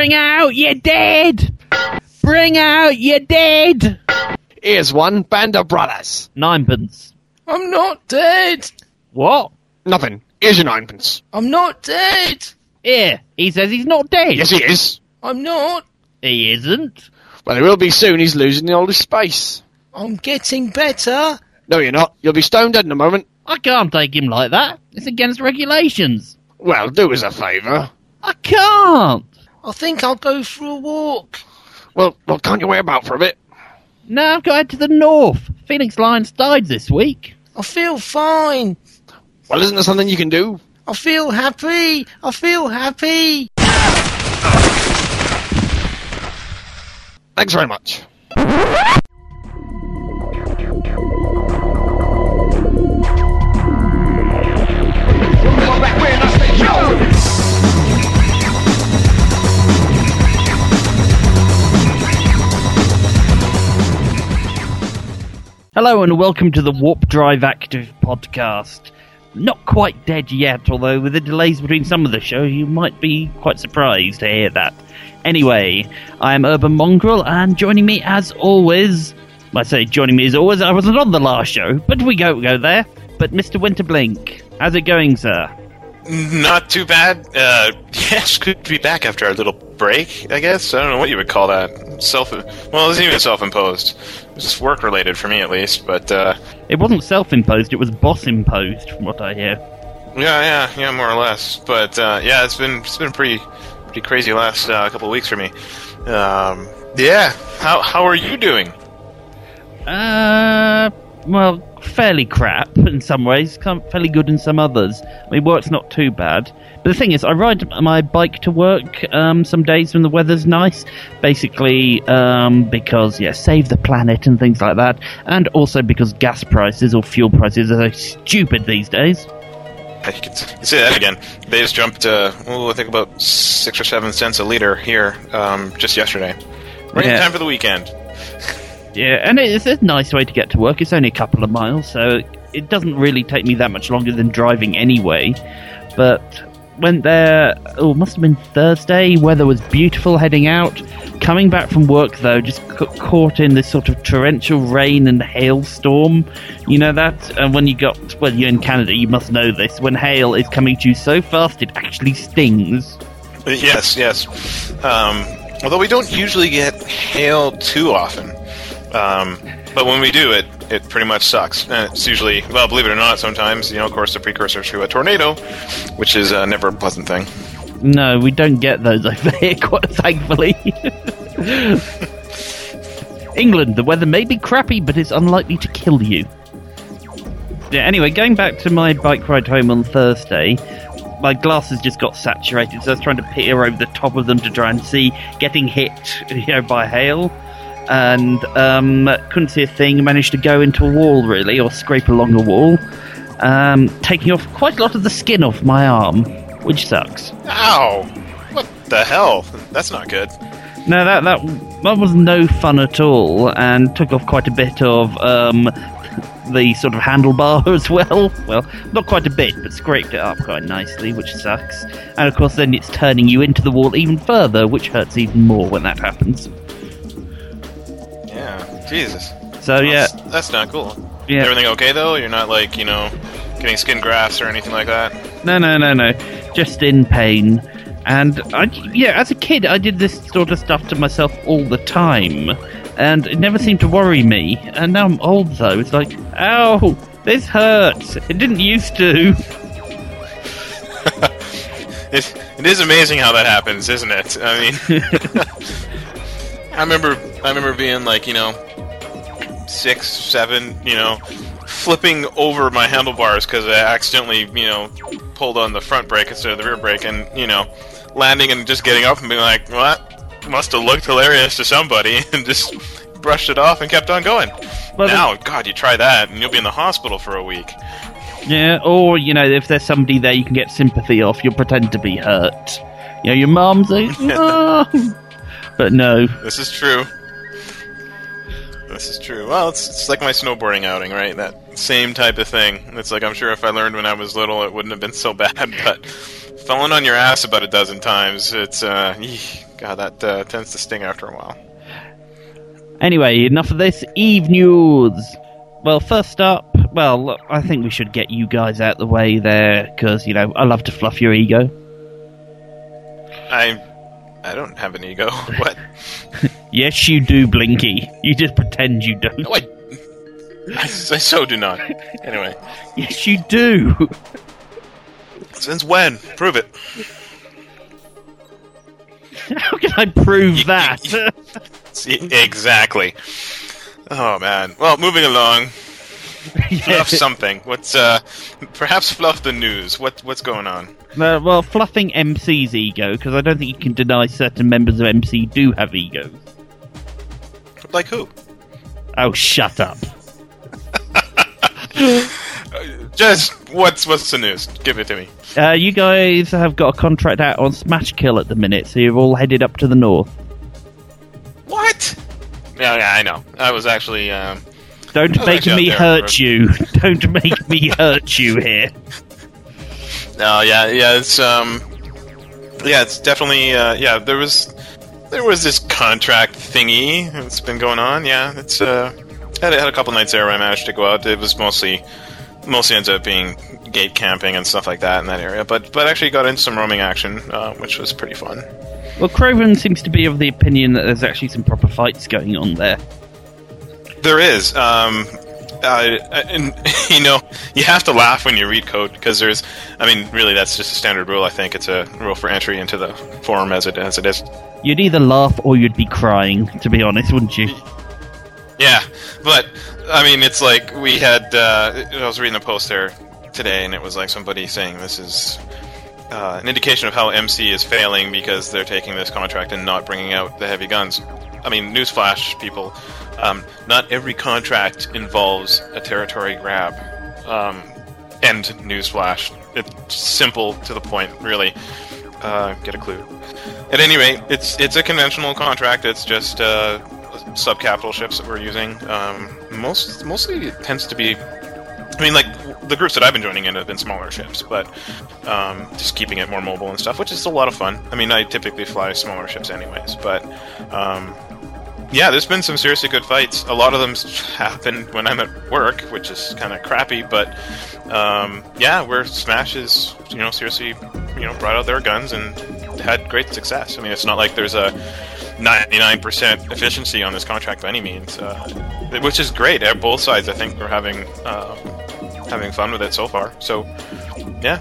Bring out your dead! Bring out your dead! Here's one, Band of Brothers. Ninepence. I'm not dead. What? Nothing. Here's your ninepence. I'm not dead. Here, he says he's not dead. Yes, he is. I'm not. He isn't. Well, he will be soon. He's losing all his space. I'm getting better. No, you're not. You'll be stone dead in a moment. I can't take him like that. It's against regulations. Well, do us a favour. I can't. I think I'll go for a walk. Well, can't you wait about for a bit? No, I've got to head to the north. Phoenix Lions died this week. I feel fine. Well, isn't there something you can do? I feel happy. I feel happy. Thanks very much. Hello and welcome to the Warp Drive Active podcast. Not quite dead yet, although with the delays between some of the show, you might be quite surprised to hear that. Anyway, I am Urban Mongrel, and joining me as always, I say joining me as always, I wasn't on the last show, but we go there. But Mr. Winterblink, how's it going, sir? Not too bad. Yes, good to be back after our little break, I guess. I don't know what you would call that. Well, it isn't even self-imposed. It was just work-related, for me at least, but, It wasn't self-imposed, it was boss-imposed, from what I hear. Yeah, more or less. But, yeah, it's been pretty crazy last couple of weeks for me. Yeah, how are you doing? Well, fairly crap in some ways, fairly good in some others. I mean, work's not too bad. But the thing is, I ride my bike to work some days when the weather's nice, basically because, save the planet and things like that, and also because gas prices or fuel prices are so stupid these days. You can say that again. They just jumped, I think about 6 or 7 cents a litre here just yesterday. Right in time for the weekend. Yeah, and it's a nice way to get to work. It's only a couple of miles, so it doesn't really take me that much longer than driving anyway. But went there, must have been Thursday. Weather was beautiful heading out. Coming back from work, though, just caught in this sort of torrential rain and hailstorm. You know that? And when you're in Canada, you must know this. When hail is coming to you so fast, it actually stings. Yes. Although we don't usually get hail too often. But when we do, it pretty much sucks. And it's usually, well, believe it or not, sometimes, of course, the precursor to a tornado, which is never a pleasant thing. No, we don't get those over here, quite thankfully. England, the weather may be crappy, but it's unlikely to kill you. Yeah, anyway, going back to my bike ride home on Thursday, my glasses just got saturated, so I was trying to peer over the top of them to try and see, getting hit, by hail. And couldn't see a thing, managed to go into a wall, really, or scrape along a wall, taking off quite a lot of the skin off my arm, which sucks. Ow! What the hell? That's not good. No, that was no fun at all, and took off quite a bit of the sort of handlebar as well. Well, not quite a bit, but scraped it up quite nicely, which sucks. And of course then it's turning you into the wall even further, which hurts even more when that happens. Yeah, Jesus. So yeah, that's not cool. Yeah. Everything okay though? You're not like getting skin grafts or anything like that? No. Just in pain. And as a kid, I did this sort of stuff to myself all the time, and it never seemed to worry me. And now I'm old, though. It's like, ow, this hurts. It didn't used to. It is amazing how that happens, isn't it? I mean, I remember being like, 6, 7, flipping over my handlebars because I accidentally, pulled on the front brake instead of the rear brake, and, landing and just getting up and being like, what? Must have looked hilarious to somebody, and just brushed it off and kept on going. Well, now, God, you try that, and you'll be in the hospital for a week. Yeah, or, if there's somebody there you can get sympathy off, you'll pretend to be hurt. Your mum's like, no. But no. This is true. Well, it's like my snowboarding outing, right? That same type of thing. It's like, I'm sure if I learned when I was little, it wouldn't have been so bad, but falling on your ass about a dozen times, it's, God, that tends to sting after a while. Anyway, enough of this. Eve news. Well, first up, look, I think we should get you guys out the way there, because, I love to fluff your ego. I don't have an ego. What? Yes, you do, Blinky. You just pretend you don't. No, I so do not. Anyway. Yes, you do. Since when? Prove it. How can I prove that? See, exactly. Oh, man. Well, moving along. Fluff something. What's, perhaps fluff the news. What's going on? Well, fluffing MC's ego, because I don't think you can deny certain members of MC do have egos. Like who? Oh, shut up. Just, what's the news? Give it to me. You guys have got a contract out on Smash Kill at the minute, so you're all headed up to the north. What? Yeah, I know. I was actually, Don't make me hurt you. Don't make me hurt you here. No, it's definitely, there was this contract thingy that's been going on. Yeah, it's had a couple nights there where I managed to go out. It was mostly ends up being gate camping and stuff like that in that area, but actually got into some roaming action, which was pretty fun. Well, Craven seems to be of the opinion that there's actually some proper fights going on there. There is, and you have to laugh when you read code, because really that's just a standard rule. I think it's a rule for entry into the forum as it is. You'd either laugh or you'd be crying, to be honest, wouldn't you? Yeah, but it's like we had. I was reading a post there today, and it was like somebody saying this is an indication of how MC is failing because they're taking this contract and not bringing out the heavy guns. Newsflash, people. Not every contract involves a territory grab. And newsflash. It's simple to the point, really. Get a clue. At any rate, it's a conventional contract. It's just sub-capital ships that we're using. Mostly it tends to be... the groups that I've been joining in have been smaller ships, but just keeping it more mobile and stuff, which is a lot of fun. I typically fly smaller ships anyways, but... yeah, there's been some seriously good fights. A lot of them happen when I'm at work, which is kind of crappy, but where Smash is, seriously, brought out their guns and had great success. It's not like there's a 99% efficiency on this contract by any means, which is great. Both sides, I think, are having fun with it so far. So, yeah.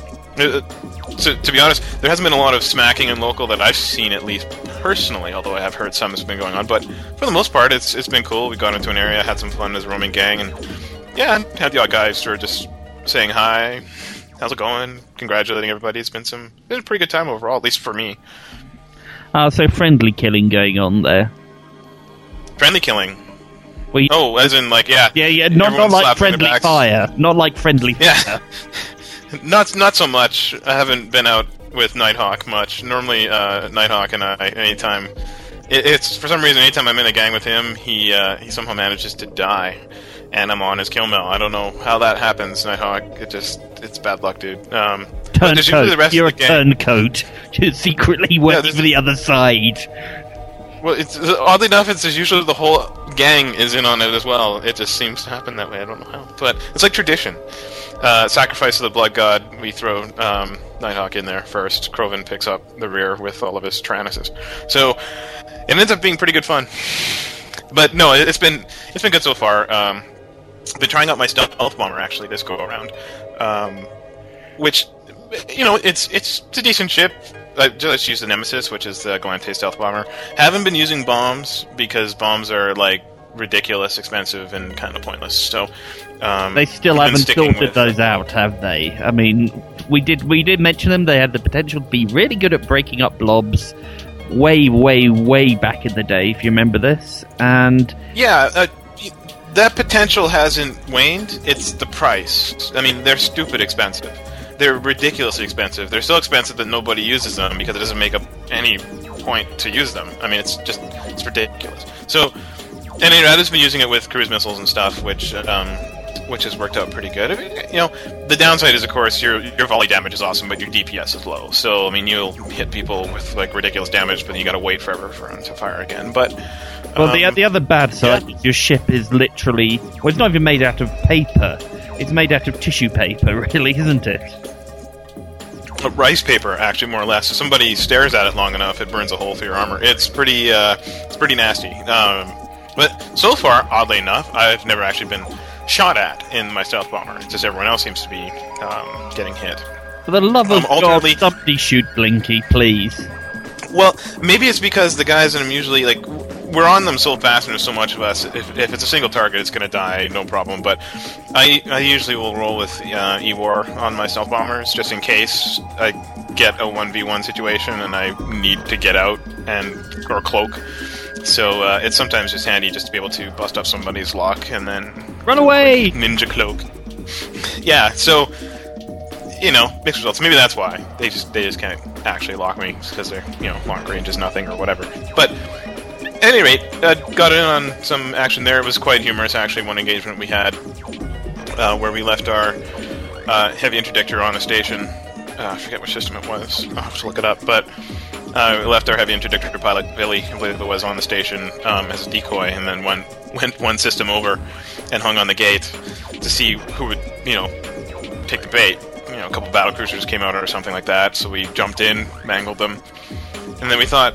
To be honest, there hasn't been a lot of smacking in local that I've seen, at least personally, although I have heard some has been going on. But for the most part, it's been cool. We got into an area, had some fun as a roaming gang, and had the odd guys sort of just saying hi, how's it going, congratulating everybody. It's been a pretty good time overall, at least for me. So friendly killing going on there. Friendly killing? Well, as in, yeah. Yeah, not like friendly fire. Not like friendly fire. Yeah. Not so much. I haven't been out with Nighthawk much. Normally, Nighthawk and I, anytime... It's for some reason, anytime I'm in a gang with him, he somehow manages to die. And I'm on his kill mill. I don't know how that happens, Nighthawk. It's bad luck, dude. Turncoat. You're a turncoat. You're secretly working for the other side. Well, oddly enough, it's usually the whole gang is in on it as well. It just seems to happen that way. I don't know how, but it's like tradition. Sacrifice of the Blood God. We throw Nighthawk in there first. Croven picks up the rear with all of his Tyrannuses. So it ends up being pretty good fun. But no, it's been good so far. Been trying out my stealth bomber actually this go around, which it's a decent ship. I just used the Nemesis, which is the Galante stealth bomber. Haven't been using bombs because bombs are ridiculous, expensive, and kind of pointless. So they still haven't sorted those out, have they? We did mention them. They had the potential to be really good at breaking up blobs. Way, way, way back in the day, if you remember this, and that potential hasn't waned. It's the price. They're stupid expensive. They're ridiculously expensive. They're so expensive that nobody uses them because it doesn't make up any point to use them. It's ridiculous. So, I've just been using it with cruise missiles and stuff, which which has worked out pretty good. I mean, you know, the downside is, of course, your volley damage is awesome, but your DPS is low. So, I mean, you'll hit people with like ridiculous damage, but you got to wait forever for them to fire again. But well, the other bad side is your ship is literally, well, it's not even made out of paper. It's made out of tissue paper, really, isn't it? rice paper, actually, more or less. If somebody stares at it long enough, it burns a hole through your armor. It's pretty nasty. But so far, oddly enough, I've never actually been shot at in my stealth bomber. It's just everyone else seems to be getting hit. For the love of ultimately, God, somebody shoot Blinky, please. Well, maybe it's because the guys that I'm usually, like, we're on them so fast and there's so much of us, if it's a single target, it's going to die, no problem. But I usually will roll with E-War on my stealth bombers, just in case I get a 1v1 situation and I need to get out or cloak. So it's sometimes just handy just to be able to bust up somebody's lock and then... Run away! Ninja cloak. Yeah, so... You know, mixed results. Maybe that's why they just can't actually lock me, because their long range is nothing or whatever. But at any rate, got in on some action there. It was quite humorous, actually. One engagement we had where we left our heavy interdictor on a station. I forget which system it was. I'll have to look it up. But we left our heavy interdictor pilot Billy, I believe it was, on the station as a decoy, and then went one system over and hung on the gate to see who would take the bait. A couple battlecruisers came out or something like that, so we jumped in, mangled them, and then we thought,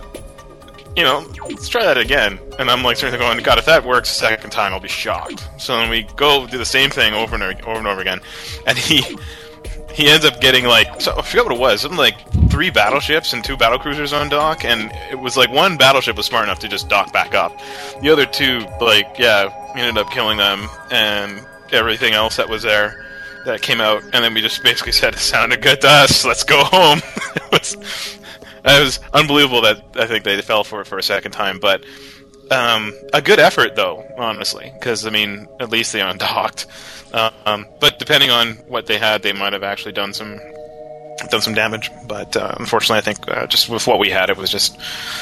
let's try that again. And I'm like sort of going, God, if that works a second time, I'll be shocked. So then we go do the same thing over and over again, and he ends up getting I forget what it was, something like 3 battleships and 2 battlecruisers on dock, and it was like one battleship was smart enough to just dock back up. The other 2, ended up killing them, and everything else that was there that came out, and then we just basically said, it sounded good to us, let's go home. It was unbelievable that I think they fell for it for a second time, but a good effort, though, honestly, because, at least they undocked. But depending on what they had, they might have actually done some damage, but unfortunately, I think just with what we had, it was just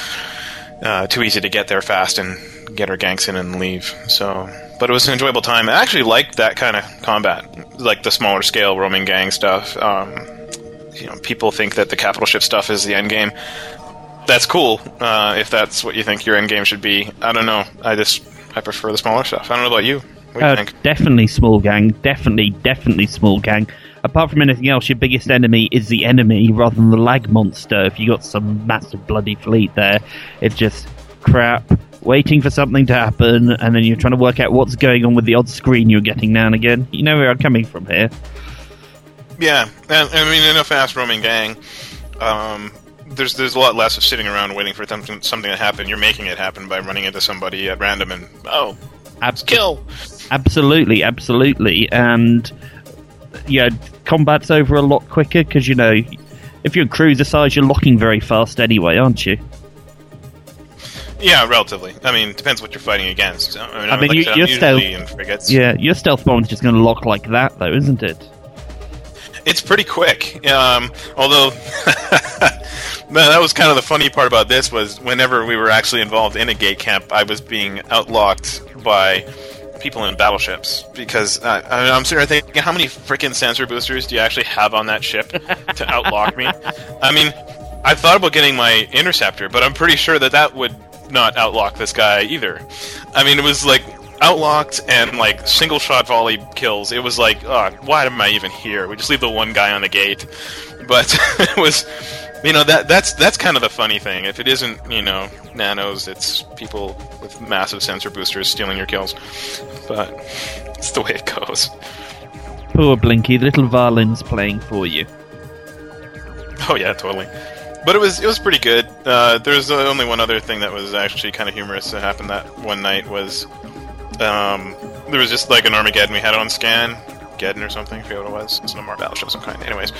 too easy to get there fast and get our ganks in and leave, so... But it was an enjoyable time. I actually liked that kind of combat, like the smaller scale roaming gang stuff. People think that the capital ship stuff is the end game. That's cool, if that's what you think your end game should be. I don't know. I prefer the smaller stuff. I don't know about you. What do you think? Definitely small gang. Definitely small gang. Apart from anything else, your biggest enemy is the enemy rather than the lag monster. If you got some massive bloody fleet there, it's just crap. Waiting for something to happen, and then you're trying to work out what's going on with the odd screen you're getting now and again. You know where I'm coming from here. Yeah, and in a fast roaming gang, there's a lot less of sitting around waiting for something to happen. You're making it happen by running into somebody at random and kill. Absolutely, and combat's over a lot quicker because if you're cruiser size, you're locking very fast anyway, aren't you? Yeah, relatively. Depends what you're fighting against. Your stealth. In frigates. Yeah, your stealth bomb's just going to lock like that, though, isn't it? It's pretty quick. Although, that was kind of the funny part about this was whenever we were actually involved in a gate camp, I was being outlocked by people in battleships because I'm sitting there thinking, how many freaking sensor boosters do you actually have on that ship to outlock me? I thought about getting my interceptor, but I'm pretty sure that would not outlock this guy either. It was like outlocked and like single shot volley kills. It was like, why am I even here? We just leave the one guy on the gate. But it was, that's kind of the funny thing. If it isn't, nanos, it's people with massive sensor boosters stealing your kills. But it's the way it goes. Poor Blinky, the little violin's playing for you. Oh yeah, totally. But it was pretty good. There's only one other thing that was actually kind of humorous that happened that one night was there was just like an Armageddon we had on scan, Geddon or something, I forget what it was. It's no more battleship of some kind. Anyways,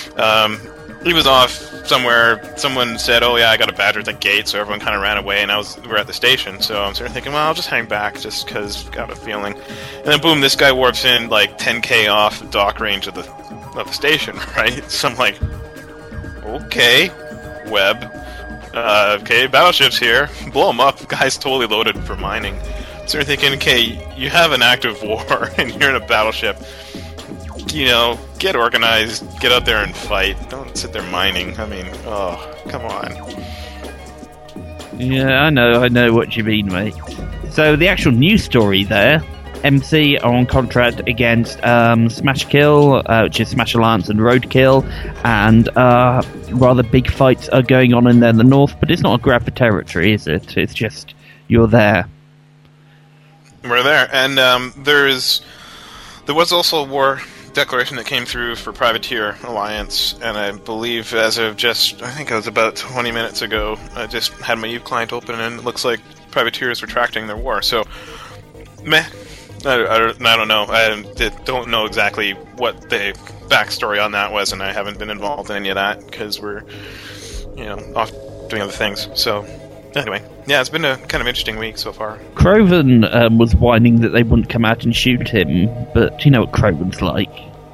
he was off somewhere. Someone said, "Oh yeah, I got a badger at the gate," so everyone kind of ran away, and we're at the station. So I'm sort of thinking, well, I'll just hang back just because got a feeling. And then boom, this guy warps in like 10k off dock range of the station, right? So I'm like, okay. Web. Okay, battleships here. Blow them up. Guy's totally loaded for mining. So you're thinking, okay, you have an active war and you're in a battleship. You know, get organized, get out there and fight. Don't sit there mining. I mean, oh, come on. Yeah, I know what you mean, mate. So the actual news story there, MC are on contract against Smash Kill, which is Smash Alliance and Roadkill, and rather big fights are going on in there in the north, but it's not a grab for territory, is it? It's just, you're there. We're there, and there was also a war declaration that came through for Privateer Alliance, and I believe as of I think it was about 20 minutes ago, I just had my Eve client open, and it looks like Privateer is retracting their war, so meh. I don't know. I don't know exactly what the backstory on that was, and I haven't been involved in any of that because we're, off doing other things. So, anyway, yeah, it's been a kind of interesting week so far. Krovan was whining that they wouldn't come out and shoot him, but you know what Krovan's like.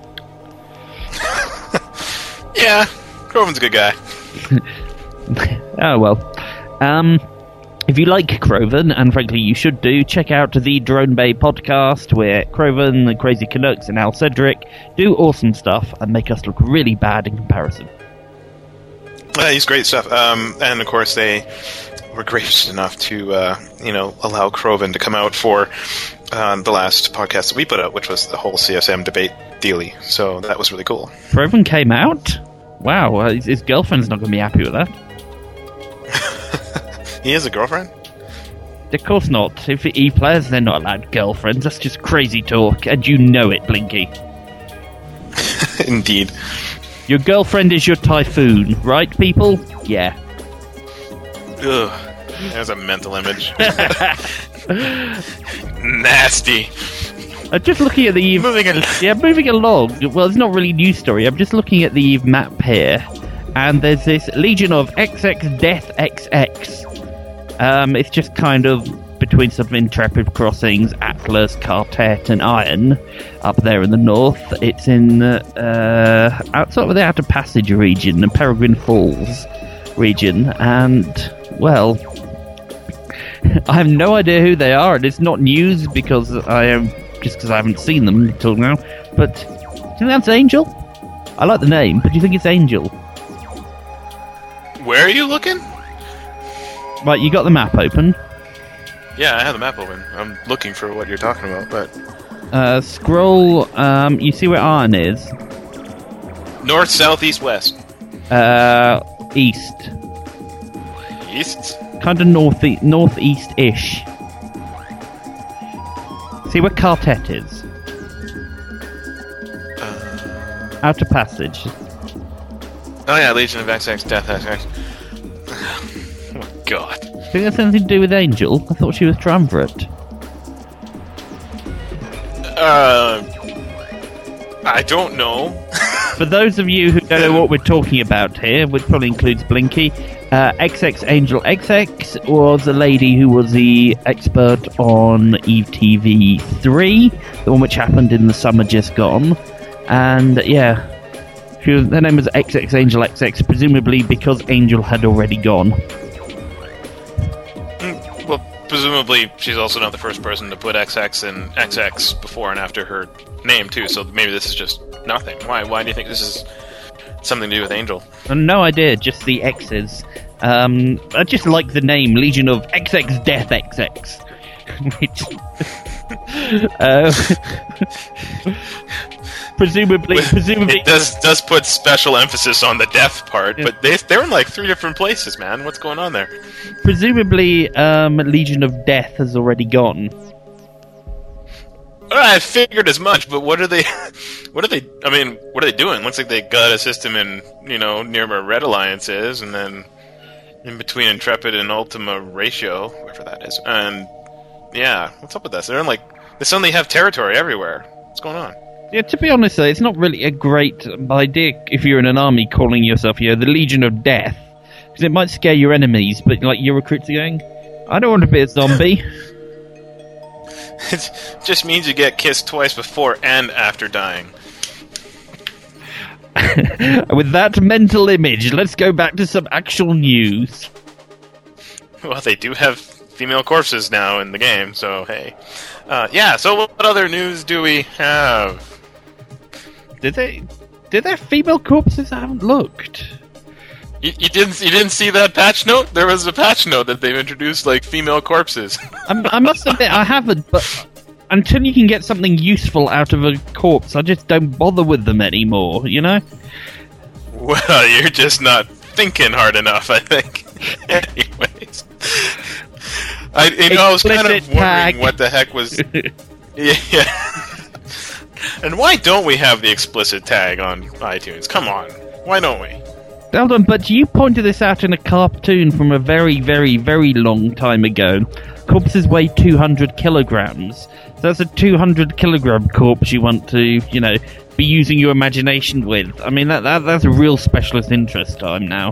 Yeah, Krovan's a good guy. Oh well. If you like Krovan, and frankly you should do, check out the Drone Bay podcast where Krovan, the Crazy Canucks, and Al Cedric do awesome stuff and make us look really bad in comparison. He's great stuff. And of course they were gracious enough to, allow Krovan to come out for the last podcast that we put out, which was the whole CSM debate dealy. So that was really cool. Krovan came out? Wow, his girlfriend's not going to be happy with that. He has a girlfriend? Of course not. If E-players, they're not allowed girlfriends. That's just crazy talk, and you know it, Blinky. Indeed. Your girlfriend is your typhoon, right, people? Yeah. Ugh. There's a mental image. Nasty. Just looking at the Eve... moving along. Well, it's not really a news story. I'm just looking at the Eve map here, and there's this Legion of XX Death XX. It's just kind of between some Intrepid Crossings, Atlas, Quartet, and Iron up there in the north. It's in outside of the Outer Passage region, the Peregrine Falls region, and, well, I have no idea who they are, and it's not news because I haven't seen them until now. But do you think that's Angel? I like the name, but do you think it's Angel? Where are you looking? Right, you got the map open. Yeah, I have the map open. I'm looking for what you're talking about, but... Scroll, you see where Iron is? North, south, east, west. East. East? Kind of northeast-ish. See where Quartet is? Outer Passage. Oh yeah, Legion of XX, Death XX. Oh god. Do you think that's anything to do with Angel? I thought she was triumvirate. I don't know. For those of you who don't know what we're talking about here, which probably includes Blinky, XX Angel XX was a lady who was the expert on Eve TV 3, the one which happened in the summer just gone. And yeah, her name was XX Angel XX, presumably because Angel had already gone. Well, presumably she's also not the first person to put XX and XX before and after her name too, so maybe this is just nothing. Why do you think this is something to do with Angel? No idea, just the X's. I just like the name, Legion of XX Death XX. Presumably it does put special emphasis on the death part, yeah. But they're in like 3 different places, man. What's going on there? Presumably, Legion of Death has already gone. I figured as much, but what are they doing? Looks like they got a system in, near where Red Alliance is, and then in between Intrepid and Ultima Ratio, wherever that is. And yeah, what's up with this? They suddenly have territory everywhere. What's going on? Yeah, to be honest, though, it's not really a great idea if you're in an army calling yourself, the Legion of Death, because it might scare your enemies. But like your recruits are going, I don't want to be a zombie. It just means you get kissed twice before and after dying. With that mental image, let's go back to some actual news. Well, they do have female corpses now in the game. So hey, So what other news do we have? Did there female corpses? I haven't looked. You didn't see that patch note? There was a patch note that they've introduced like female corpses. I must admit I haven't, but until you can get something useful out of a corpse, I just don't bother with them anymore. You know? Well, you're just not thinking hard enough, I think. Anyways, I was kind of wondering tag. what the heck was. Yeah. And why don't we have the explicit tag on iTunes? Come on, why don't we? Hold on, but you pointed this out in a cartoon from a very, very, very long time ago. Corpses weigh 200 kilograms. So that's a 200 kilogram corpse you want to, be using your imagination with. I mean, that's a real specialist interest time now.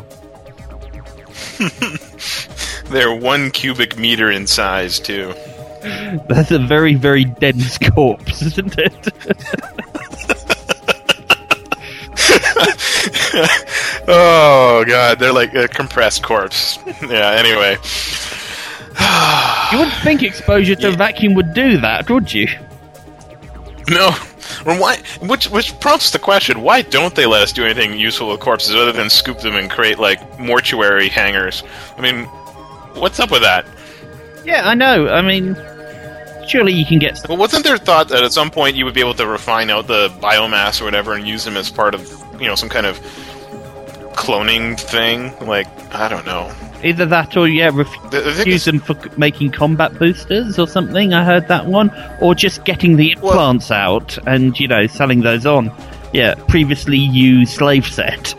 They're 1 cubic meter in size, too. That's a very, very dense corpse, isn't it? Oh, God, they're like a compressed corpse. Yeah, anyway. You wouldn't think exposure to vacuum would do that, would you? No. Well, why? Which prompts the question: why don't they let us do anything useful with corpses other than scoop them and create like mortuary hangars? I mean, what's up with that? Yeah, I know. I mean, surely you can get. Well, wasn't there thought that at some point you would be able to refine out the biomass or whatever and use them as part of some kind of cloning thing? Like, I don't know. Either that or, use them for making combat boosters or something. I heard that one. Or just getting the implants out and, selling those on. Yeah, previously used slave set.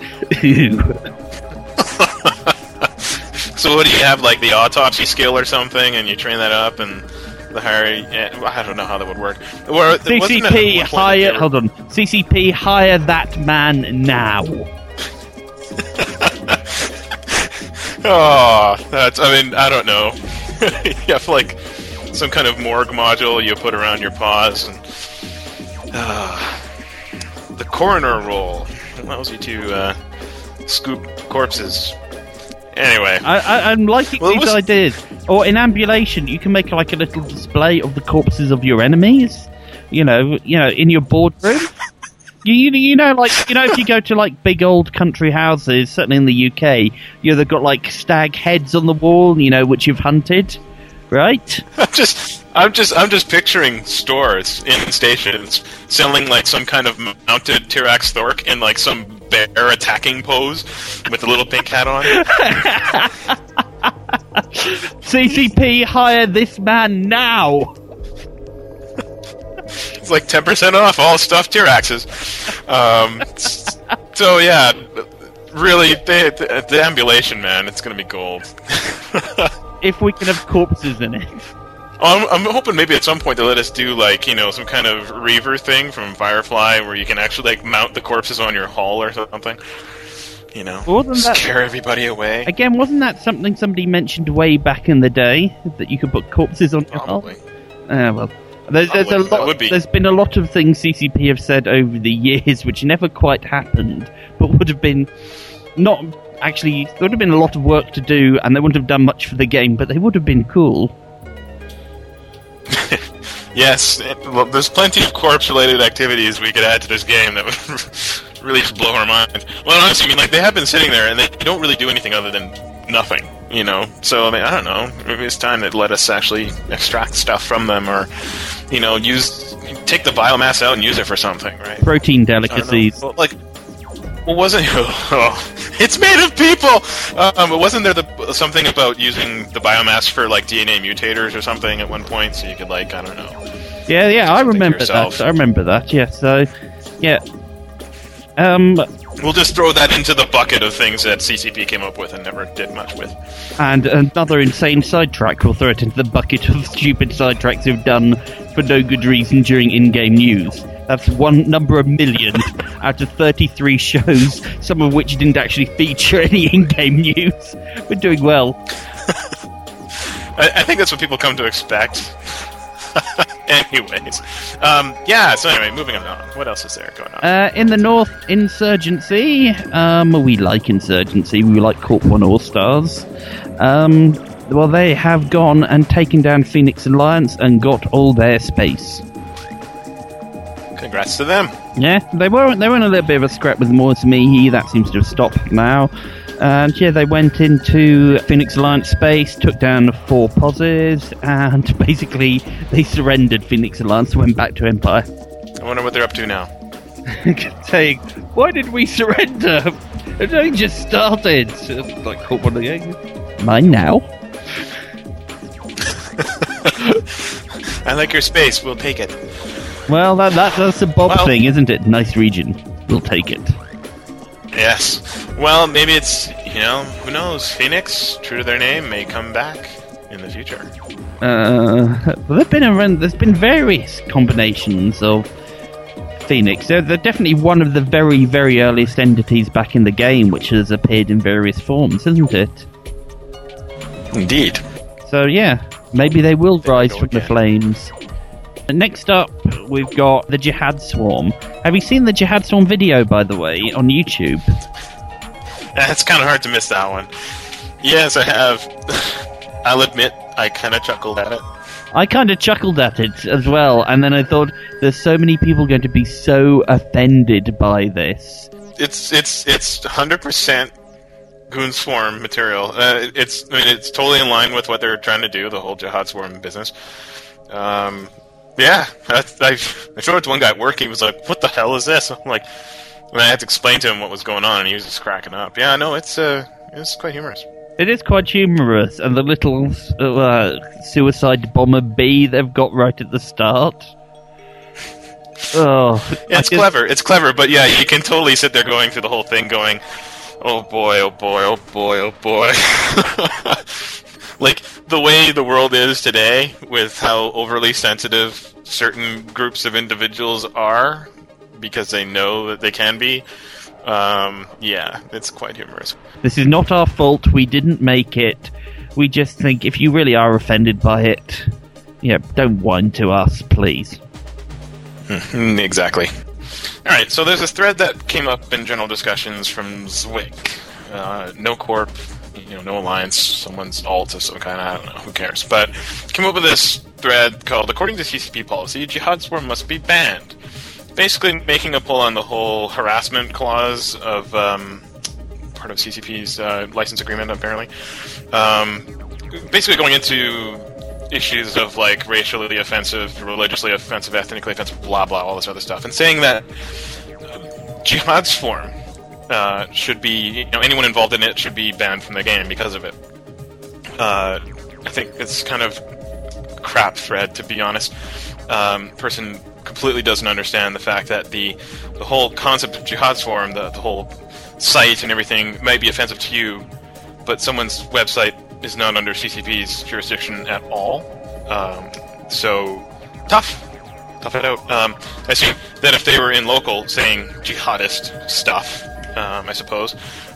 So what do you have, like the autopsy skill or something, and you train that up and the higher... I don't know how that would work. Or, CCP, hire... Hold on. CCP, hire that man now. Oh, I don't know. You have like some kind of morgue module you put around your paws, and the coroner roll allows you to scoop corpses. Anyway, I'm liking these ideas. Or in ambulation, you can make like a little display of the corpses of your enemies. In your boardroom. If you go to like big old country houses, certainly in the UK, they've got like stag heads on the wall, which you've hunted, right? I'm just picturing stores in stations selling like some kind of mounted Tyrax Thork in like some bear attacking pose with a little pink hat on. CCP, hire this man now. It's like 10% off all stuffed Tyraxes. So yeah, really, the ambulation, man, it's gonna be gold. If we can have corpses in it. I'm hoping maybe at some point they'll let us do like some kind of Reaver thing from Firefly where you can actually like mount the corpses on your hull or something. Scare everybody away. Again, wasn't that something somebody mentioned way back in the day that you could put corpses on your hull? Well. There's been a lot of things CCP have said over the years which never quite happened, but would have been not actually. There would have been a lot of work to do, and they wouldn't have done much for the game, but they would have been cool. Yes, there's plenty of corpse-related activities we could add to this game that would really just blow our mind. Well, honestly, they have been sitting there, and they don't really do anything other than nothing, So, I don't know. Maybe it's time to let us actually extract stuff from them, or, take the biomass out and use it for something, right? Protein delicacies. Wasn't it's made of people. But wasn't there something about using the biomass for like DNA mutators or something at one point, so you could I don't know. Yeah, I remember that. Yeah, so yeah. We'll just throw that into the bucket of things that CCP came up with and never did much with. And another insane sidetrack, we'll throw it into the bucket of stupid sidetracks we've done for no good reason during in-game news. That's one number of million out of 33 shows, some of which didn't actually feature any in-game news. We're doing well. I think that's what people come to expect. Anyways. So anyway, moving on. What else is there going on? In the North, Insurgency. We like Insurgency. We like Corp 1 All-Stars. Well, they have gone and taken down Phoenix Alliance and got all their space. Congrats to them. Yeah, they were in a little bit of a scrap with Morris Meahy. That seems to have stopped now. And yeah, they went into Phoenix Alliance space, took down 4 positives, and basically they surrendered Phoenix Alliance, went back to Empire. I wonder what they're up to now. Saying, why did we surrender? It only just started. Like, caught one of the eggs. Mine now. I like your space. We'll take it. Well, that's a Bob thing, isn't it? Nice region. We'll take it. Yes. Well, maybe it's, who knows? Phoenix, true to their name, may come back in the future. There's been various combinations of Phoenix. They're definitely one of the very, very earliest entities back in the game, which has appeared in various forms, isn't it? Indeed. So yeah, maybe they will rise from the flames. Next up, we've got the Jihad Swarm. Have you seen the Jihad Swarm video, by the way, on YouTube? It's kind of hard to miss that one. Yes, I have. I'll admit, I kind of chuckled at it. I kind of chuckled at it as well, and then I thought, there's so many people going to be so offended by this. It's 100% Goon Swarm material. It's totally in line with what they're trying to do, the whole Jihad Swarm business. Yeah, I showed it to one guy at work. He was like, "What the hell is this?" I'm like, and I had to explain to him what was going on, and he was just cracking up. Yeah, no, it's quite humorous. It is quite humorous, and the little suicide bomber bee they've got right at the start. Oh, yeah, it's clever. It's clever, but yeah, you can totally sit there going through the whole thing, going, "Oh boy, oh boy, oh boy, oh boy." Like, the way the world is today, with how overly sensitive certain groups of individuals are, because they know that they can be, yeah, it's quite humorous. This is not our fault, we didn't make it. We just think if you really are offended by it, don't whine to us, please. Exactly. Alright, so there's this thread that came up in general discussions from Zwick. No Corp, no alliance, someone's alt of some kind, I don't know, who cares. But came up with this thread called, according to CCP policy, Jihad Swarm must be banned. Basically making a pull on the whole harassment clause of part of CCP's license agreement, apparently. Basically going into issues of, like, racially offensive, religiously offensive, ethnically offensive, blah, blah, all this other stuff. And saying that Jihad Swarm should be, anyone involved in it should be banned from the game because of it. I think it's kind of a crap thread, to be honest. Person completely doesn't understand the fact that the whole concept of Jihad Swarm, the whole site and everything, may be offensive to you, but someone's website is not under CCP's jurisdiction at all. So, tough it out. I see that if they were in local saying jihadist stuff, I suppose,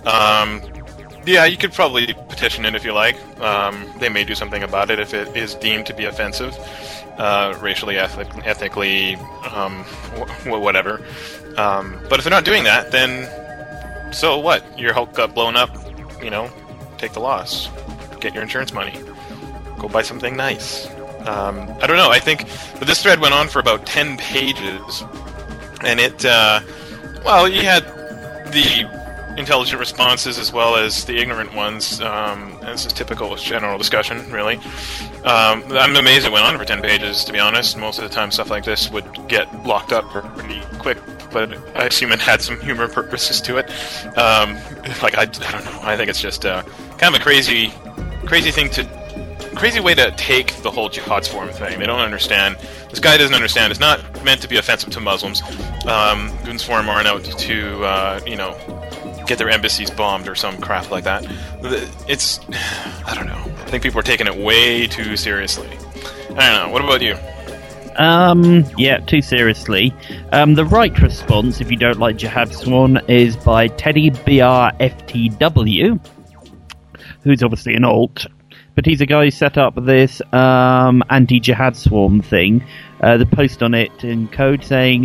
yeah, you could probably petition it if you like. They may do something about it if it is deemed to be offensive, racially, ethnically, whatever. But if they're not doing that, then so what? Your Hulk got blown up, take the loss. Get your insurance money. Go buy something nice. I don't know, I think that this thread went on for about 10 pages, and it, you had the intelligent responses as well as the ignorant ones. This is typical general discussion, really. I'm amazed it went on for 10 pages, to be honest. Most of the time stuff like this would get locked up pretty quick, but I assume it had some humor purposes to it. I don't know, I think it's just kind of a crazy way to take the whole Jihad Swarm thing. They don't understand. This guy doesn't understand. It's not meant to be offensive to Muslims. Goon Swarm aren't out to, get their embassies bombed or some crap like that. It's, I don't know. I think people are taking it way too seriously. I don't know. What about you? Yeah, too seriously. The right response, if you don't like Jihad Swarm, is by Teddy BRFTW, who's obviously an alt. But he's a guy who set up this anti-Jihad Swarm thing. The post on it in code saying,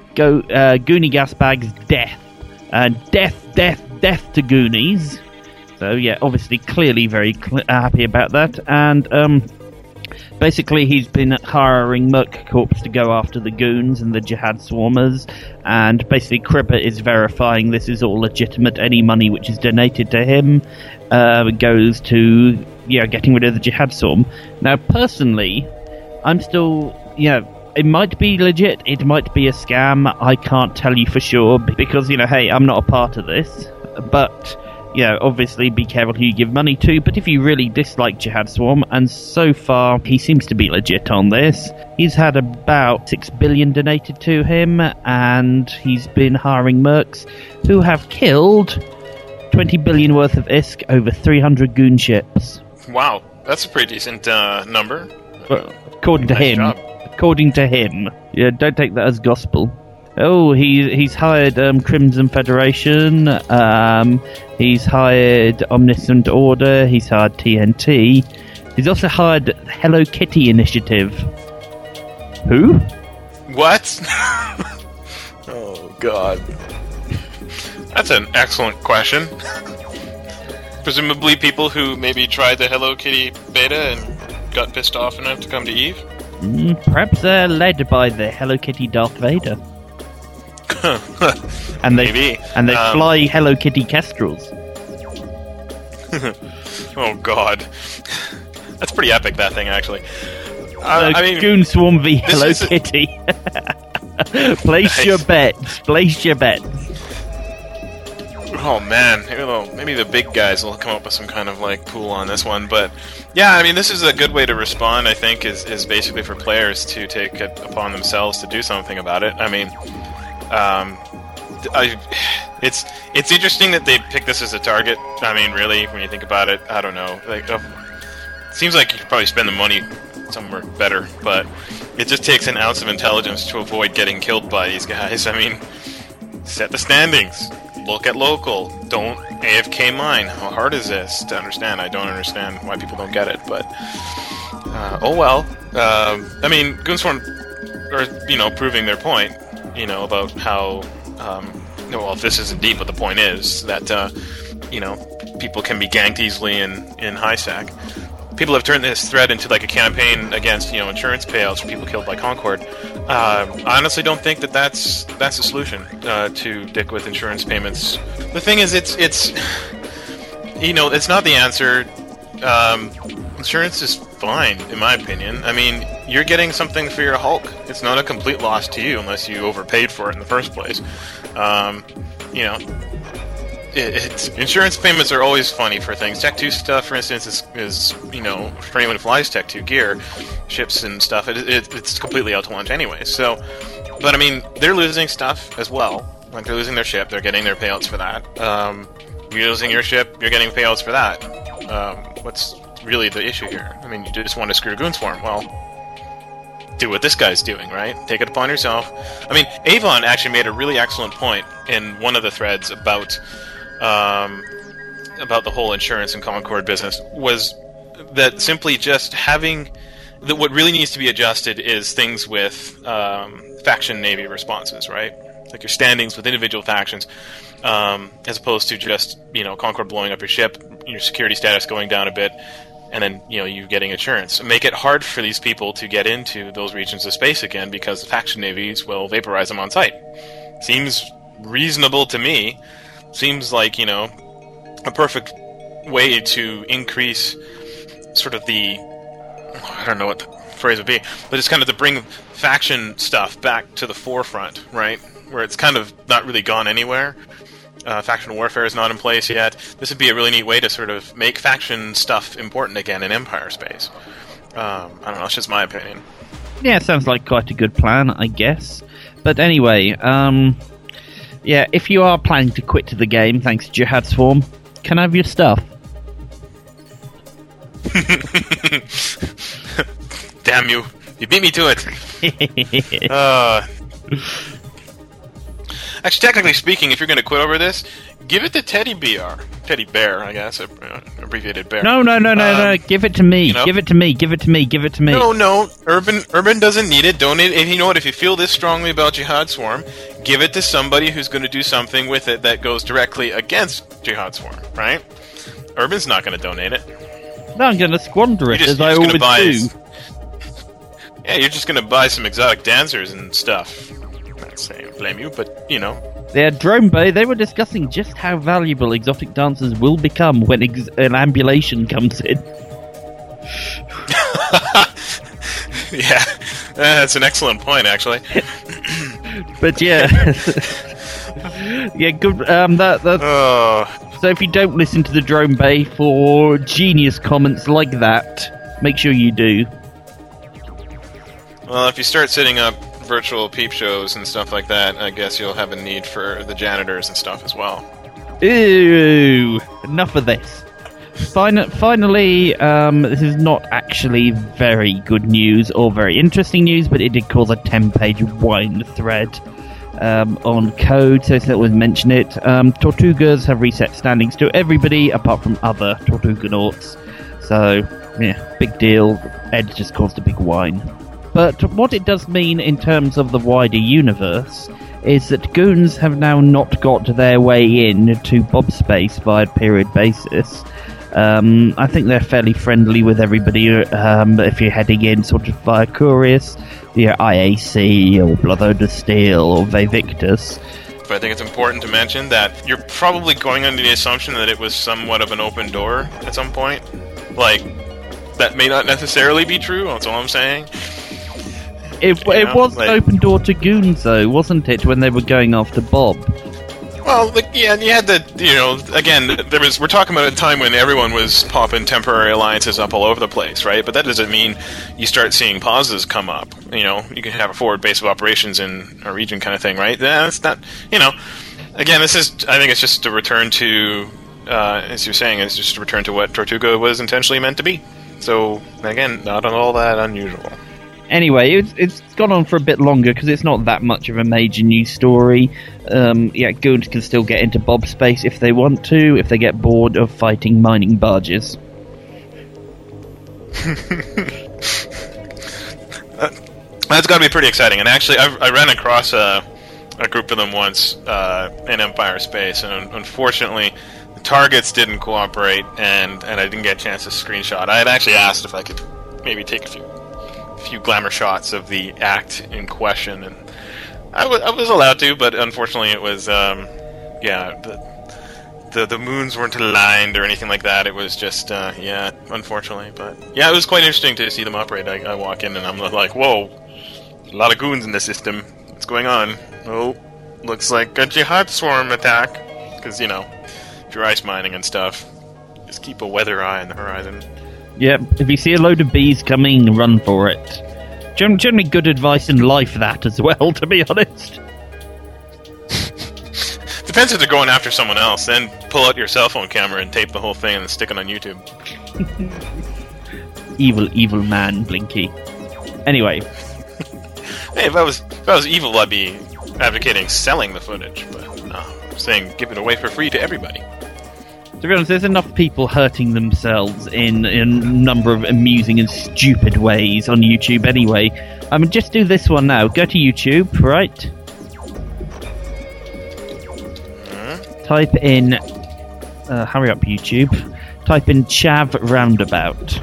Goonie gas bags, death. Death to Goonies. So yeah, obviously, clearly very happy about that. And basically, he's been hiring Merc Corps to go after the goons and the jihad swarmers. And basically, Cripper is verifying this is all legitimate. Any money which is donated to him goes to getting rid of the jihad swarm. Now, personally, I'm still it might be legit, it might be a scam. I can't tell you for sure because hey, I'm not a part of this, but obviously be careful who you give money to. But if you really dislike Jihad Swarm, and so far he seems to be legit on this, he's had about 6 billion donated to him, and he's been hiring mercs who have killed 20 billion worth of ISK over 300 goon ships. Wow, that's a pretty decent number. Well, according to Nice him. job. According to him. Yeah, don't take that as gospel. Oh, he's hired Crimson Federation, he's hired Omniscient Order, he's hired TNT, he's also hired Hello Kitty Initiative. Who? What? Oh, God. That's an excellent question. Presumably people who maybe tried the Hello Kitty beta and got pissed off enough to come to EVE? Perhaps they're led by the Hello Kitty Darth Vader. And they Maybe. fly Hello Kitty kestrels. Oh, God. That's pretty epic, that thing, actually. I mean, Goon Swarm v this Hello is a- Kitty. Place Nice. your bets. Place your bets. oh, man. Maybe the big guys will come up with some kind of, pool on this one, but... Yeah, I mean, this is a good way to respond, I think, is basically for players to take it upon themselves to do something about it. I mean... it's interesting that they pick this as a target. I mean, really, when you think about it, I don't know. Seems like you could probably spend the money somewhere better, but it just takes an ounce of intelligence to avoid getting killed by these guys. I mean, set the standings, look at local, don't AFK mine. How hard is this to understand? I don't understand why people don't get it, but oh well. I mean, Goonswarm are proving their point. About how, well, if this isn't deep, but the point is that, people can be ganked easily in HiSec. People have turned this thread into, a campaign against, insurance payouts for people killed by Concord. I honestly don't think that's the solution, to dick with insurance payments. The thing is, it's not the answer. Insurance is fine, in my opinion. I mean, you're getting something for your Hulk. It's not a complete loss to you unless you overpaid for it in the first place. Insurance payments are always funny for things. Tech 2 stuff, for instance, is for anyone who flies Tech 2 gear, ships and stuff, it's completely out to lunch anyway. So, but I mean, they're losing stuff as well. They're losing their ship, they're getting their payouts for that. You're losing your ship, you're getting payouts for that. What's really the issue here? I mean, you just want to screw Goonswarm. Well, do what this guy's doing, right? Take it upon yourself. I mean, Avon actually made a really excellent point in one of the threads about the whole insurance and Concord business, was that simply just having... what really needs to be adjusted is things with faction Navy responses, right? Like your standings with individual factions, as opposed to just, Concord blowing up your ship, your security status going down a bit, and then, you getting insurance. Make it hard for these people to get into those regions of space again, because the faction navies will vaporize them on sight. Seems reasonable to me. Seems like, a perfect way to increase sort of the... I don't know what the phrase would be, but it's kind of to bring faction stuff back to the forefront, right? Where it's kind of not really gone anywhere. Faction warfare is not in place yet. This would be a really neat way to sort of make faction stuff important again in Empire space. I don't know, it's just my opinion. Yeah, sounds like quite a good plan, I guess. But anyway, if you are planning to quit the game thanks to Jihad Swarm, can I have your stuff? Damn you. You beat me to it. Actually, technically speaking, if you're going to quit over this, give it to Teddy BR. Teddy Bear, I guess. Abbreviated Bear. No. Give it to me. Give it to me. Give it to me. Give it to me. No. Urban doesn't need it. Donate. And you know what? If you feel this strongly about Jihad Swarm, give it to somebody who's going to do something with it that goes directly against Jihad Swarm, right? Urban's not going to donate it. No, I'm going to squander it, as I you're just always gonna do. Yeah, you're just going to buy some exotic dancers and stuff. I'm not saying I blame you, but, you know. Yeah, Drone Bay, they were discussing just how valuable exotic dancers will become when an ambulation comes in. Yeah, that's an excellent point, actually. But yeah. Yeah, good. So if you don't listen to the Drone Bay for genius comments like that, make sure you do. Well, if you start setting up virtual peep shows and stuff like that, I guess you'll have a need for the janitors and stuff as well. Ew! Enough of this. Finally, this is not actually very good news or very interesting news, but it did cause a 10-page wine thread on code, so I always mention it. Tortugas have reset standings to everybody apart from other Tortuganauts. So, yeah, big deal. Ed just caused a big whine. But what it does mean in terms of the wider universe is that goons have now not got their way in to Bobspace via period basis. I think they're fairly friendly with everybody if you're heading in sort of via Curious, via IAC or Blood of Steel or Vevictus. But I think it's important to mention that you're probably going under the assumption that it was somewhat of an open door at some point. Like, that may not necessarily be true, that's all I'm saying. It was an open door to goons, though, wasn't it, when they were going after Bob? Well, yeah, and you had the, again, we're talking about a time when everyone was popping temporary alliances up all over the place, right? But that doesn't mean you start seeing pauses come up. You can have a forward base of operations in a region kind of thing, right? That's not, again, I think it's just a return to, as you're saying, it's just a return to what Tortuga was intentionally meant to be. So, again, not all that unusual. Anyway, it's gone on for a bit longer because it's not that much of a major news story. Goons can still get into Bobspace if they want to, if they get bored of fighting mining barges. That's got to be pretty exciting. And actually, I ran across a group of them once in Empire Space, and unfortunately, the targets didn't cooperate, and I didn't get a chance to screenshot. I had actually asked if I could maybe take a few glamour shots of the act in question, and I was allowed to, but unfortunately it was the moons weren't aligned or anything like that. It was just unfortunately, but yeah, it was quite interesting to see them operate. I walk in and I'm like, whoa, a lot of goons in the system. What's going on? Oh, looks like a jihad swarm attack, because if you're ice mining and stuff, just keep a weather eye on the horizon. Yep, if you see a load of bees coming, run for it. Generally good advice in life, that as well, to be honest. Depends if they're going after someone else, then pull out your cell phone camera and tape the whole thing and stick it on YouTube. Evil man, Blinky. Anyway. Hey, if I was evil, I'd be advocating selling the footage, but no, I'm saying give it away for free to everybody. To be honest, there's enough people hurting themselves in a number of amusing and stupid ways on YouTube anyway. Just do this one now. Go to YouTube, right? Type in... hurry up, YouTube. Type in Chav Roundabout.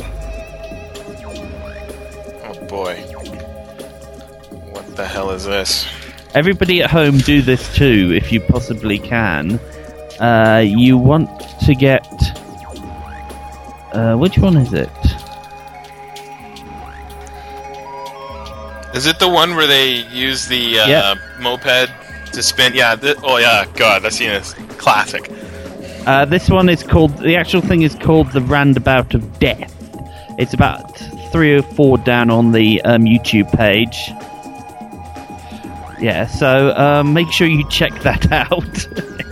Oh boy. What the hell is this? Everybody at home do this too, if you possibly can. You want to get... which one is it? Is it the one where they use the moped to spin? Yeah, God, I've seen this. Classic. This one is called... The actual thing is called The Roundabout of Death. It's about 3 or 4 down on the YouTube page. Yeah, so make sure you check that out.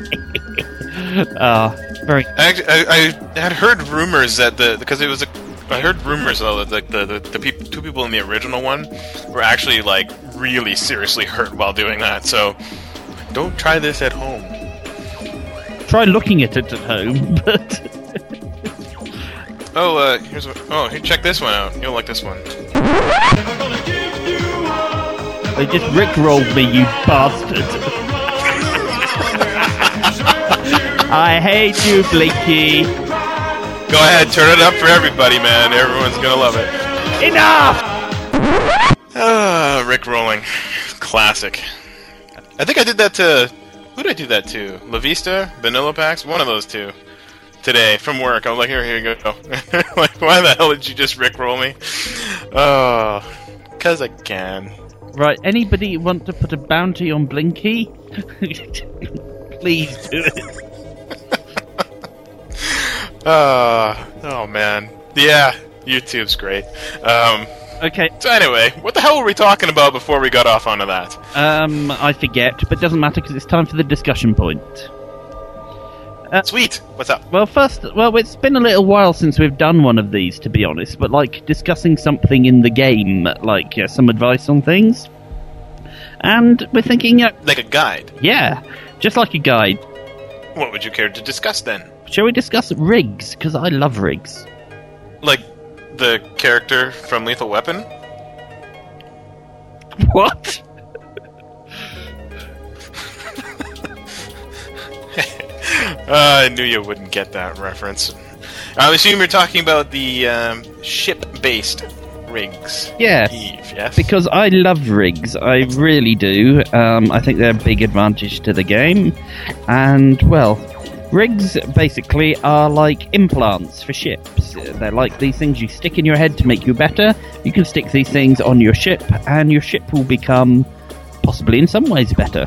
Very. I had heard rumors that I heard rumors though that the two people in the original one were actually like really seriously hurt while doing that. So don't try this at home. Try looking at it at home, but. Here, check this one out. You'll like this one. They just rickrolled me, you bastard. I hate you, Blinky. Go ahead, turn it up for everybody, man. Everyone's gonna love it. Enough! Rick rolling. Classic. I think I did that to... Who did I do that to? La Vista? Vanilla Packs? One of those two. Today, from work. I was like, here you go. Like, why the hell did you just Rick roll me? Oh, because I can. Right, anybody want to put a bounty on Blinky? Please do it. Oh, man. Yeah, YouTube's great. Okay. So anyway, what the hell were we talking about before we got off onto that? I forget, but it doesn't matter because it's time for the discussion point. Sweet. What's up? Well, it's been a little while since we've done one of these, to be honest, but like discussing something in the game, like some advice on things. And we're thinking, Like a guide? Yeah, just like a guide. What would you care to discuss then? Shall we discuss rigs? Because I love rigs. Like the character from Lethal Weapon? What? I knew you wouldn't get that reference. I assume you're talking about the ship-based rigs. Yeah. Eve, yes? Because I love rigs, I really do. I think they're a big advantage to the game. And, well, rigs basically are like implants for ships. They're like these things you stick in your head to make you better. You can stick these things on your ship, and your ship will become, possibly in some ways, better.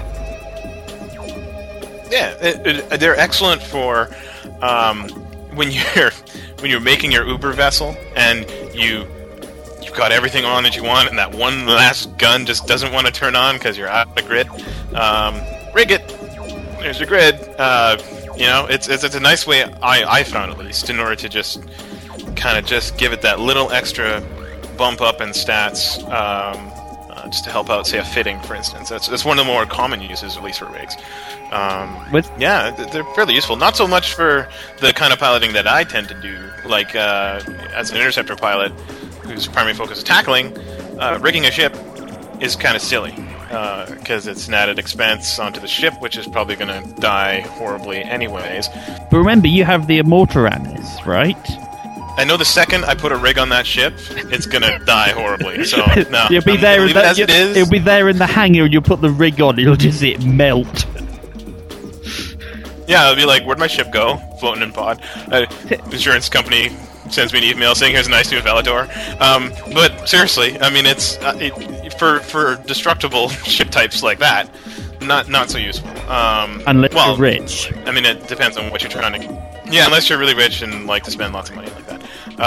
Yeah, they're excellent for when you're making your Uber vessel and you've got everything on that you want, and that one last gun just doesn't want to turn on because you're out of grid. Rig it. There's your grid. It's a nice way, I found at least, in order to just kind of just give it that little extra bump up in stats, just to help out, say, a fitting, for instance. That's one of the more common uses, at least for rigs. Yeah, they're fairly useful. Not so much for the kind of piloting that I tend to do, like as an interceptor pilot whose primary focus is tackling. Rigging a ship is kind of silly because it's an added expense onto the ship, which is probably going to die horribly anyways. But remember, you have the Immortaranis, right? I know the second I put a rig on that ship, it's gonna die horribly. So no, You'll be there leave it as it is. It'll be there in the hangar, and you'll put the rig on. You'll just see it melt. Yeah, it'll be like, where'd my ship go? Floating in pod. Insurance company sends me an email saying here's a nice new Velador. But seriously, I mean, it's for destructible ship types like that, not so useful. Unless you're rich. I mean, it depends on what you're trying to. Yeah, unless you're really rich and like to spend lots of money like that.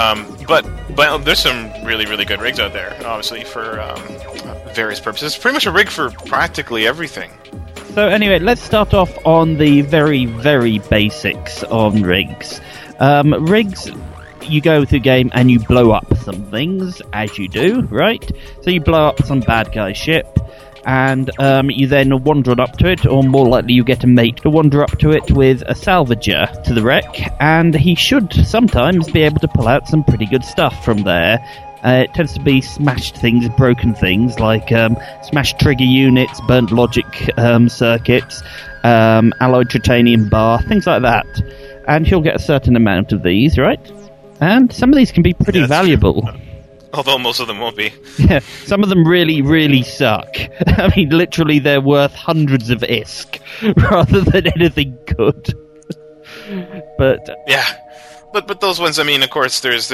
But there's some really, really good rigs out there, obviously, for various purposes. Pretty much a rig for practically everything. So anyway, let's start off on the very, very basics on rigs. Rigs, you go through the game and you blow up some things, as you do, right? So you blow up some bad guy's ship, and you then wander up to it, or more likely you get a mate to wander up to it with a salvager to the wreck, and he should sometimes be able to pull out some pretty good stuff from there. It tends to be smashed things, broken things, like smashed trigger units, burnt logic circuits, alloyed titanium bar, things like that. And he'll get a certain amount of these, right? And some of these can be pretty valuable. True. Although most of them won't be. Yeah, some of them really, really suck. I mean, literally, they're worth hundreds of ISK rather than anything good. But yeah, but those ones, I mean, of course, there's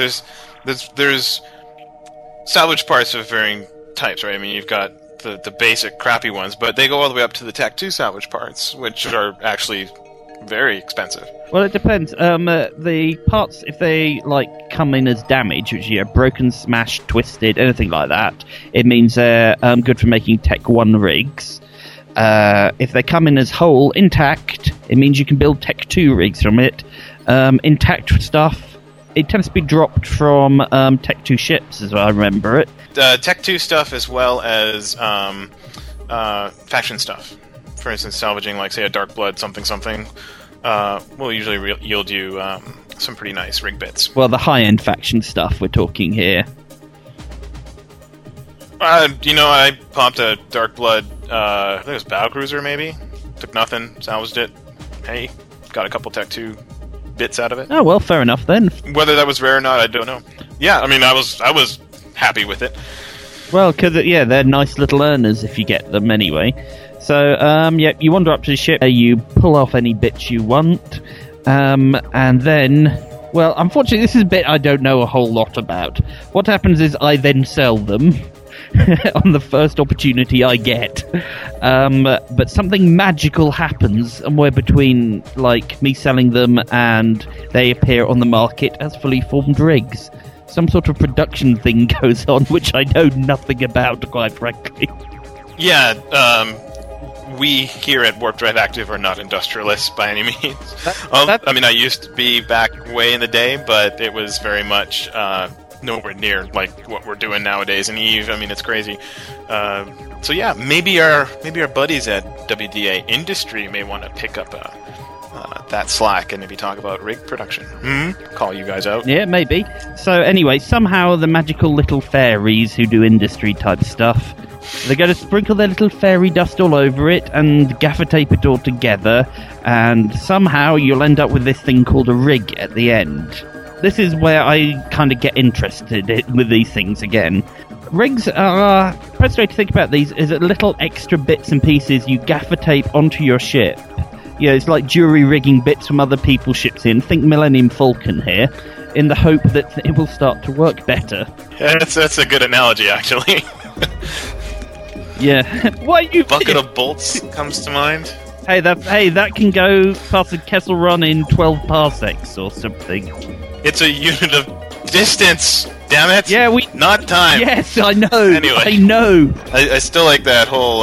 salvage parts of varying types, right? I mean, you've got the basic crappy ones, but they go all the way up to the Tech 2 salvage parts, which are actually very expensive. Well, it depends. The parts, if they come in as damage, which broken, smashed, twisted, anything like that, it means they're good for making Tech 1 rigs. If they come in as whole, intact, it means you can build Tech 2 rigs from it. Intact stuff, it tends to be dropped from Tech 2 ships, as I remember it. Tech 2 stuff as well as faction stuff. For instance, salvaging, like, say, a Dark Blood something, will usually yield you some pretty nice rig bits. Well, the high-end faction stuff we're talking here. I popped a Dark Blood, I think it was Battlecruiser, maybe? Took nothing, salvaged it. Hey, got a couple Tech 2 bits out of it. Oh, well, fair enough then. Whether that was rare or not, I don't know. Yeah, I mean, I was happy with it. Well, because, yeah, they're nice little earners if you get them anyway. So, yeah, you wander up to the ship, you pull off any bits you want, and then... Well, unfortunately, this is a bit I don't know a whole lot about. What happens is I then sell them on the first opportunity I get. But something magical happens, and we're between, like, me selling them and they appear on the market as fully formed rigs. Some sort of production thing goes on, which I know nothing about, quite frankly. Yeah, we here at Warp Drive Active are not industrialists by any means. I mean, I used to be back way in the day, but it was very much nowhere near like what we're doing nowadays in EVE. I mean, it's crazy. So yeah, maybe our buddies at WDA Industry may want to pick up that slack and maybe talk about rig production. Call you guys out. Yeah, maybe. So anyway, somehow the magical little fairies who do industry type stuff, they're going to sprinkle their little fairy dust all over it and gaffer tape it all together, and somehow you'll end up with this thing called a rig at the end. This is where I kind of get interested with these things again. Rigs are... The best way to think about these is that little extra bits and pieces you gaffer tape onto your ship. You know, it's like jury rigging bits from other people's ships in. Think Millennium Falcon here, in the hope that it will start to work better. Yeah, that's a good analogy, actually. Yeah. What you Bucket of bolts comes to mind. Hey, that can go past the Kessel Run in 12 parsecs or something. It's a unit of distance. Damn it! Yeah, not time. Yes, I know. Anyway, I know. I still like that whole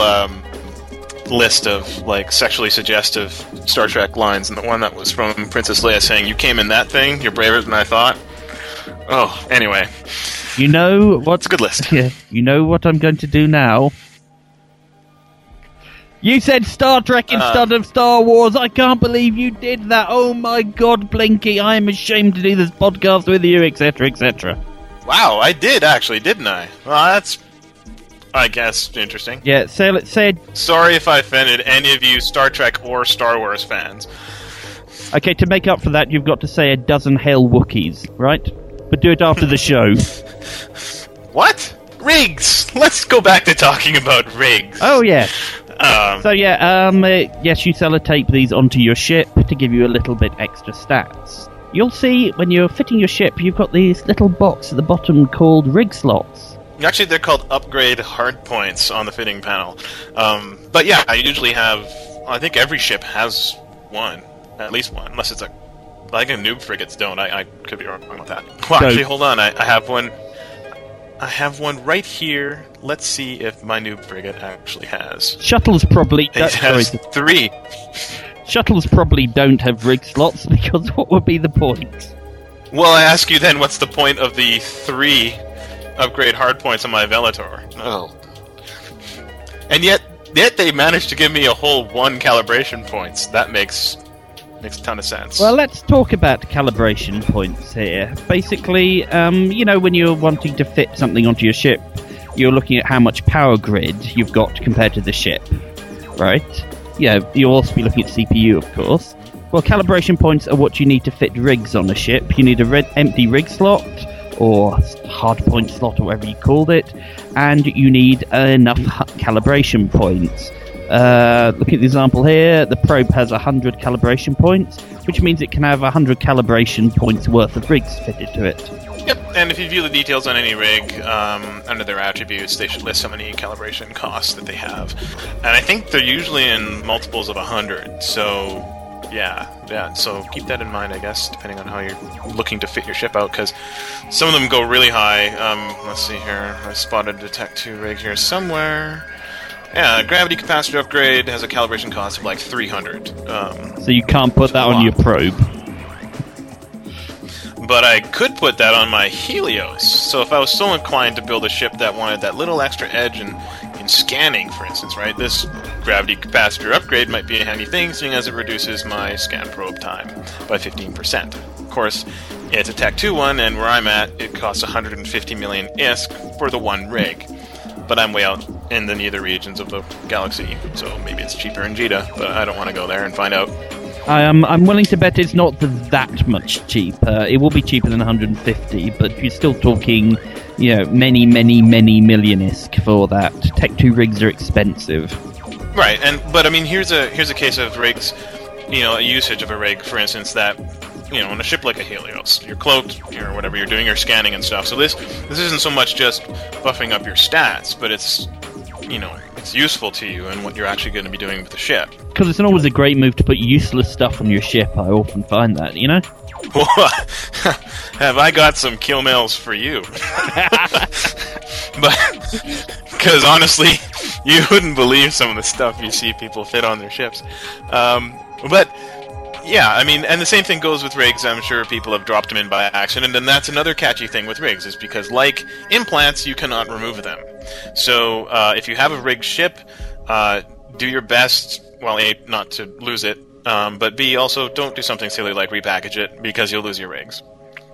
list of like sexually suggestive Star Trek lines, and the one that was from Princess Leia saying, "You came in that thing. You're braver than I thought." Oh, anyway. You know what? It's a good list. Yeah, you know what I'm going to do now. You said Star Trek instead of Star Wars. I can't believe you did that. Oh my God, Blinky, I am ashamed to do this podcast with you, etc., etc. Wow, I did actually, didn't I? Well, that's, I guess, interesting. Yeah, say Sorry if I offended any of you Star Trek or Star Wars fans. Okay, to make up for that, you've got to say a dozen Hail Wookiees, right? But do it after the show. What? Rigs! Let's go back to talking about rigs. Oh, yeah. Yes, you sellotape these onto your ship to give you a little bit extra stats. You'll see when you're fitting your ship, you've got these little box at the bottom called rig slots. Actually, they're called upgrade hardpoints on the fitting panel. But yeah, I usually have... I think every ship has one. At least one. Unless it's like a noob frigates don't. I could be wrong with that. Well, actually, hold on. I have one... I have one right here. Let's see if my noob frigate actually has. Shuttles probably... It has 3. Shuttles probably don't have rig slots, because what would be the point? Well, I ask you then, what's the point of the 3 upgrade hardpoints on my Venator? Oh. And yet they managed to give me a whole 1 calibration points. That makes a ton of sense. Well, let's talk about calibration points here. Basically, when you're wanting to fit something onto your ship, you're looking at how much power grid you've got compared to the ship, right? Yeah, you'll also be looking at CPU, of course. Well, calibration points are what you need to fit rigs on a ship. You need a empty rig slot, or hardpoint slot, or whatever you called it, and you need enough calibration points. Looking at the example here, the probe has 100 calibration points, which means it can have 100 calibration points worth of rigs fitted to it. Yep, and if you view the details on any rig, under their attributes, they should list how many calibration costs that they have. And I think they're usually in multiples of 100, so yeah, so keep that in mind, I guess, depending on how you're looking to fit your ship out, because some of them go really high. Let's see here, I spotted a Tech 2 rig here somewhere. Yeah, gravity capacitor upgrade has a calibration cost of like 300. So you can't put that on your probe. But I could put that on my Helios. So if I was so inclined to build a ship that wanted that little extra edge in scanning, for instance, right? This gravity capacitor upgrade might be a handy thing, seeing as it reduces my scan probe time by 15%. Of course, it's a Tech 2 one, and where I'm at, it costs 150 million ISK for the 1 rig. But I'm way out in the nether regions of the galaxy, so maybe it's cheaper in Jeddah, but I don't want to go there and find out. I'm willing to bet it's not that much cheaper. It will be cheaper than 150, but you're still talking, many, many, many million-isk for that. Tech 2 rigs are expensive. Right, but I mean, here's a case of rigs, a usage of a rig, for instance, that, on a ship like a Helios, you're cloaked, or whatever you're doing, your scanning and stuff. So this isn't so much just buffing up your stats, but it's, it's useful to you and what you're actually going to be doing with the ship. Because it's not always a great move to put useless stuff on your ship. I often find that, Have I got some kill mails for you? But because honestly, you wouldn't believe some of the stuff you see people fit on their ships. But yeah, I mean, and the same thing goes with rigs. I'm sure people have dropped them in by accident, and that's another catchy thing with rigs, is because like implants, you cannot remove them. So if you have a rigged ship, do your best. Well, A, not to lose it, but B, also don't do something silly like repackage it, because you'll lose your rigs.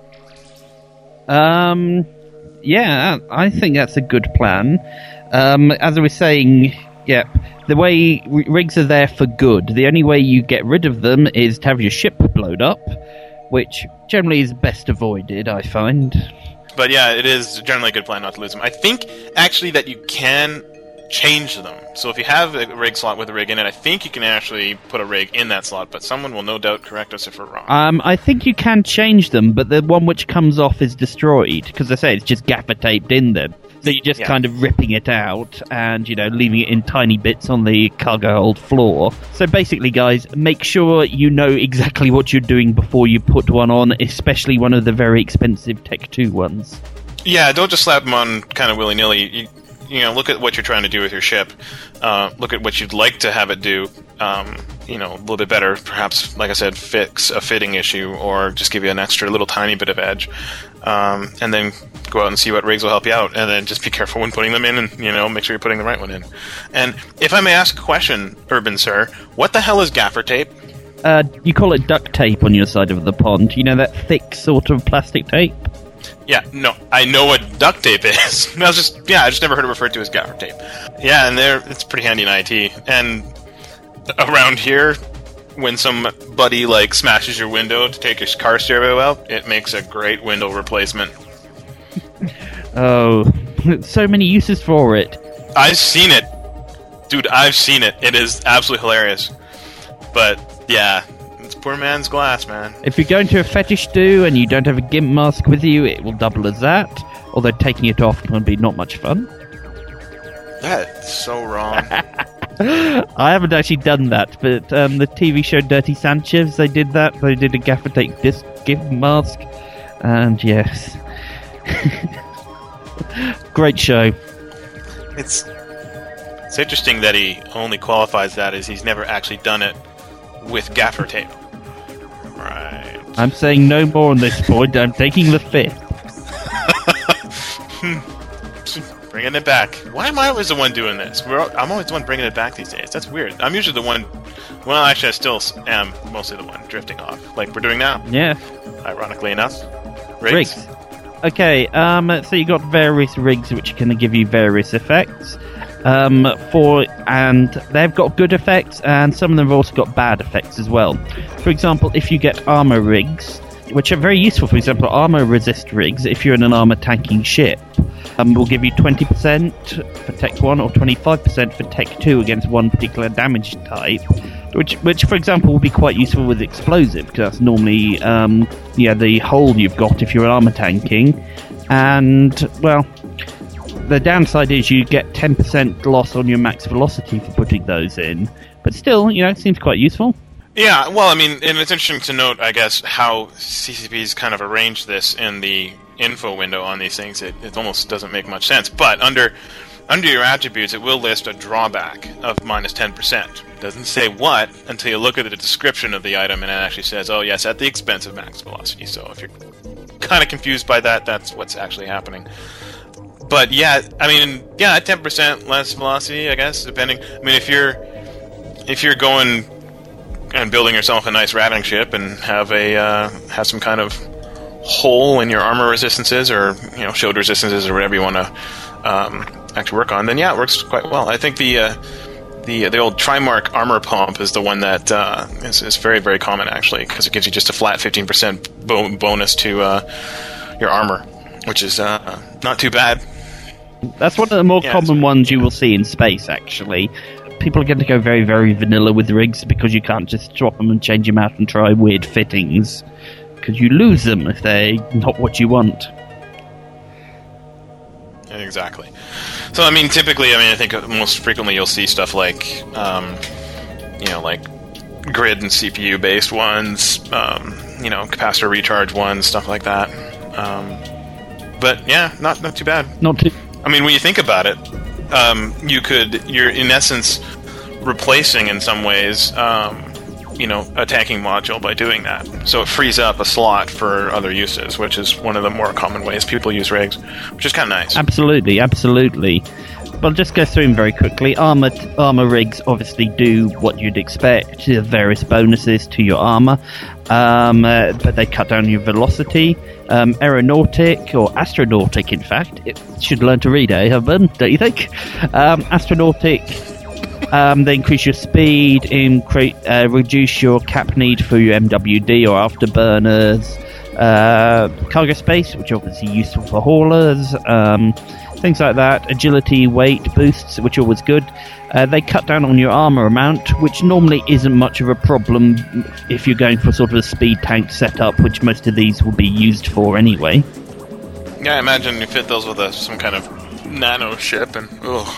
Yeah, I think that's a good plan. As I was saying, the way rigs are there for good. The only way you get rid of them is to have your ship blowed up, which generally is best avoided, I find. But yeah, it is generally a good plan not to lose them. I think, actually, that you can change them. So if you have a rig slot with a rig in it, I think you can actually put a rig in that slot, but someone will no doubt correct us if we're wrong. I think you can change them, but the one which comes off is destroyed, because I say it's just gaffer taped in them. So you're just kind of ripping it out and, leaving it in tiny bits on the cargo hold floor. So basically, guys, make sure you know exactly what you're doing before you put one on, especially one of the very expensive Tech 2 ones. Yeah, don't just slap them on kind of willy-nilly. Look at what you're trying to do with your ship. Look at what you'd like to have it do. A little bit better. Perhaps, like I said, fix a fitting issue, or just give you an extra little tiny bit of edge. And then go out and see what rigs will help you out. And then just be careful when putting them in, and make sure you're putting the right one in. And if I may ask a question, Urban Sir, what the hell is gaffer tape? You call it duct tape on your side of the pond. You know that thick sort of plastic tape? Yeah, no, I know what duct tape is. I just never heard it referred to as gaffer tape. Yeah, and it's pretty handy in IT. And around here, when somebody smashes your window to take your car stereo out, it makes a great window replacement. Oh, so many uses for it. I've seen it. Dude, I've seen it. It is absolutely hilarious. But, yeah, it's poor man's glass, man. If you're going to a fetish do and you don't have a GIMP mask with you, it will double as that. Although taking it off can be not much fun. That's so wrong. I haven't actually done that, but the TV show Dirty Sanchez, they did that. They did a gaffer tape disc GIMP mask. And yes. Great show. It's interesting that he only qualifies that as he's never actually done it with gaffer tape. Right. I'm saying no more on this point. I'm taking the fifth. Bringing it back. Why am I always the one doing this? I'm always the one bringing it back these days. That's weird. I'm usually the one... Well, actually, I still am mostly the one drifting off, like we're doing now. Yeah. Ironically enough. Rigs. Okay, so you got various rigs which are going to give you various effects. And they've got good effects, and some of them have also got bad effects as well. For example, if you get armor rigs, which are very useful, for example, armor resist rigs, if you're in an armor tanking ship, will give you 20% for Tech 1 or 25% for Tech 2 against one particular damage type, which for example, will be quite useful with explosive, because that's normally the hole you've got if you're armor tanking. And, well, the downside is you get 10% loss on your max velocity for putting those in. But still, it seems quite useful. Yeah, well, I mean, and it's interesting to note, I guess, how CCP's kind of arranged this in the info window on these things. It almost doesn't make much sense. But under your attributes, it will list a drawback of minus 10%. It doesn't say what until you look at the description of the item, and it actually says, oh, yes, at the expense of max velocity. So if you're kind of confused by that, that's what's actually happening. But yeah, I mean, 10% less velocity, I guess, depending. I mean, if you're going and building yourself a nice ravaging ship and have some kind of hole in your armor resistances or shield resistances or whatever you want to actually work on, then yeah, it works quite well. I think the the old Trimark armor pump is the one that is very, very common, actually, because it gives you just a flat 15% bonus to your armor, which is not too bad. That's one of the more common ones you will see in space, actually. People are going to go very, very vanilla with rigs because you can't just swap them and change them out and try weird fittings, because you lose them if they're not what you want. Exactly. So, I mean, typically, I think most frequently you'll see stuff like, like grid and CPU-based ones, capacitor recharge ones, stuff like that. But, yeah, not too bad. Not too... I mean, when you think about it, you're in essence replacing, in some ways, a tanking module by doing that. So it frees up a slot for other uses, which is one of the more common ways people use rigs, which is kind of nice. Absolutely. But I'll just go through them very quickly. Armor rigs obviously do what you'd expect, the various bonuses to your armor, but they cut down your velocity. Aeronautic, or astronautic in fact, it should learn to read, Hubban, don't you think? Astronautic, they increase your speed, reduce your cap need for your MWD or afterburners, cargo space, which are obviously useful for haulers, things like that, agility, weight boosts, which are always good. They cut down on your armor amount, which normally isn't much of a problem if you're going for sort of a speed tank setup, which most of these will be used for anyway. Yeah, I imagine you fit those with some kind of nano ship, and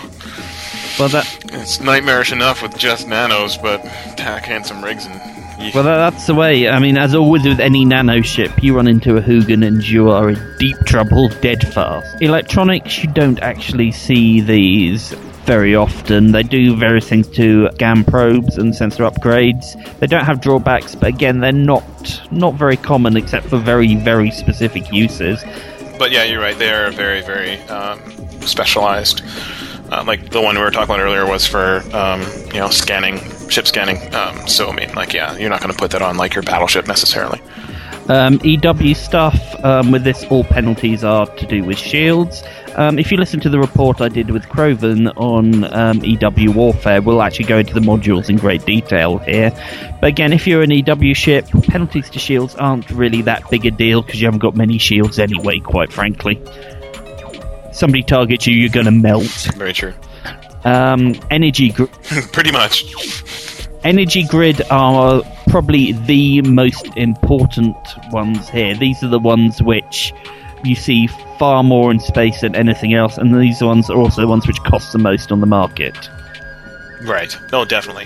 it's nightmarish enough with just nanos, but tack in some rigs and... Well, that's the way. I mean, as always with any nano ship, you run into a Hugin and you are in deep trouble, dead fast. Electronics, you don't actually see these very often. They do various things to GAN probes and sensor upgrades. They don't have drawbacks, but again, they're not very common except for very, very specific uses. But yeah, you're right. They are very, very specialized. Like the one we were talking about earlier was for scanning, ship scanning. So I mean, you're not going to put that on like your battleship necessarily. EW stuff with this, all penalties are to do with shields. If you listen to the report I did with Croven on EW warfare, we'll actually go into the modules in great detail here. But again, if you're an EW ship, penalties to shields aren't really that big a deal because you haven't got many shields anyway, quite frankly. Somebody targets you, you're going to melt. Very true. Energy pretty much. Energy grid are probably the most important ones here. These are the ones which you see far more in space than anything else, and these ones are also the ones which cost the most on the market. Right. No, definitely.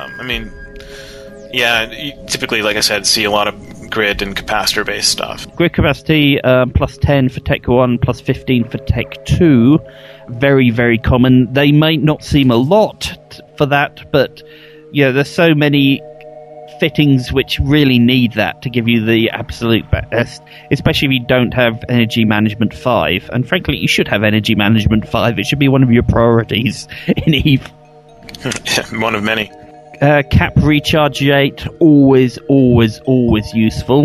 You typically, like I said, see a lot of grid and capacitor-based stuff. Grid capacity, plus 10 for Tech 1, plus 15 for Tech 2. Very, very common. They might not seem a lot for that, but there's so many fittings which really need that to give you the absolute best, especially if you don't have Energy Management 5. And frankly, you should have Energy Management 5. It should be one of your priorities in EVE. One of many. Cap recharge rate, always useful.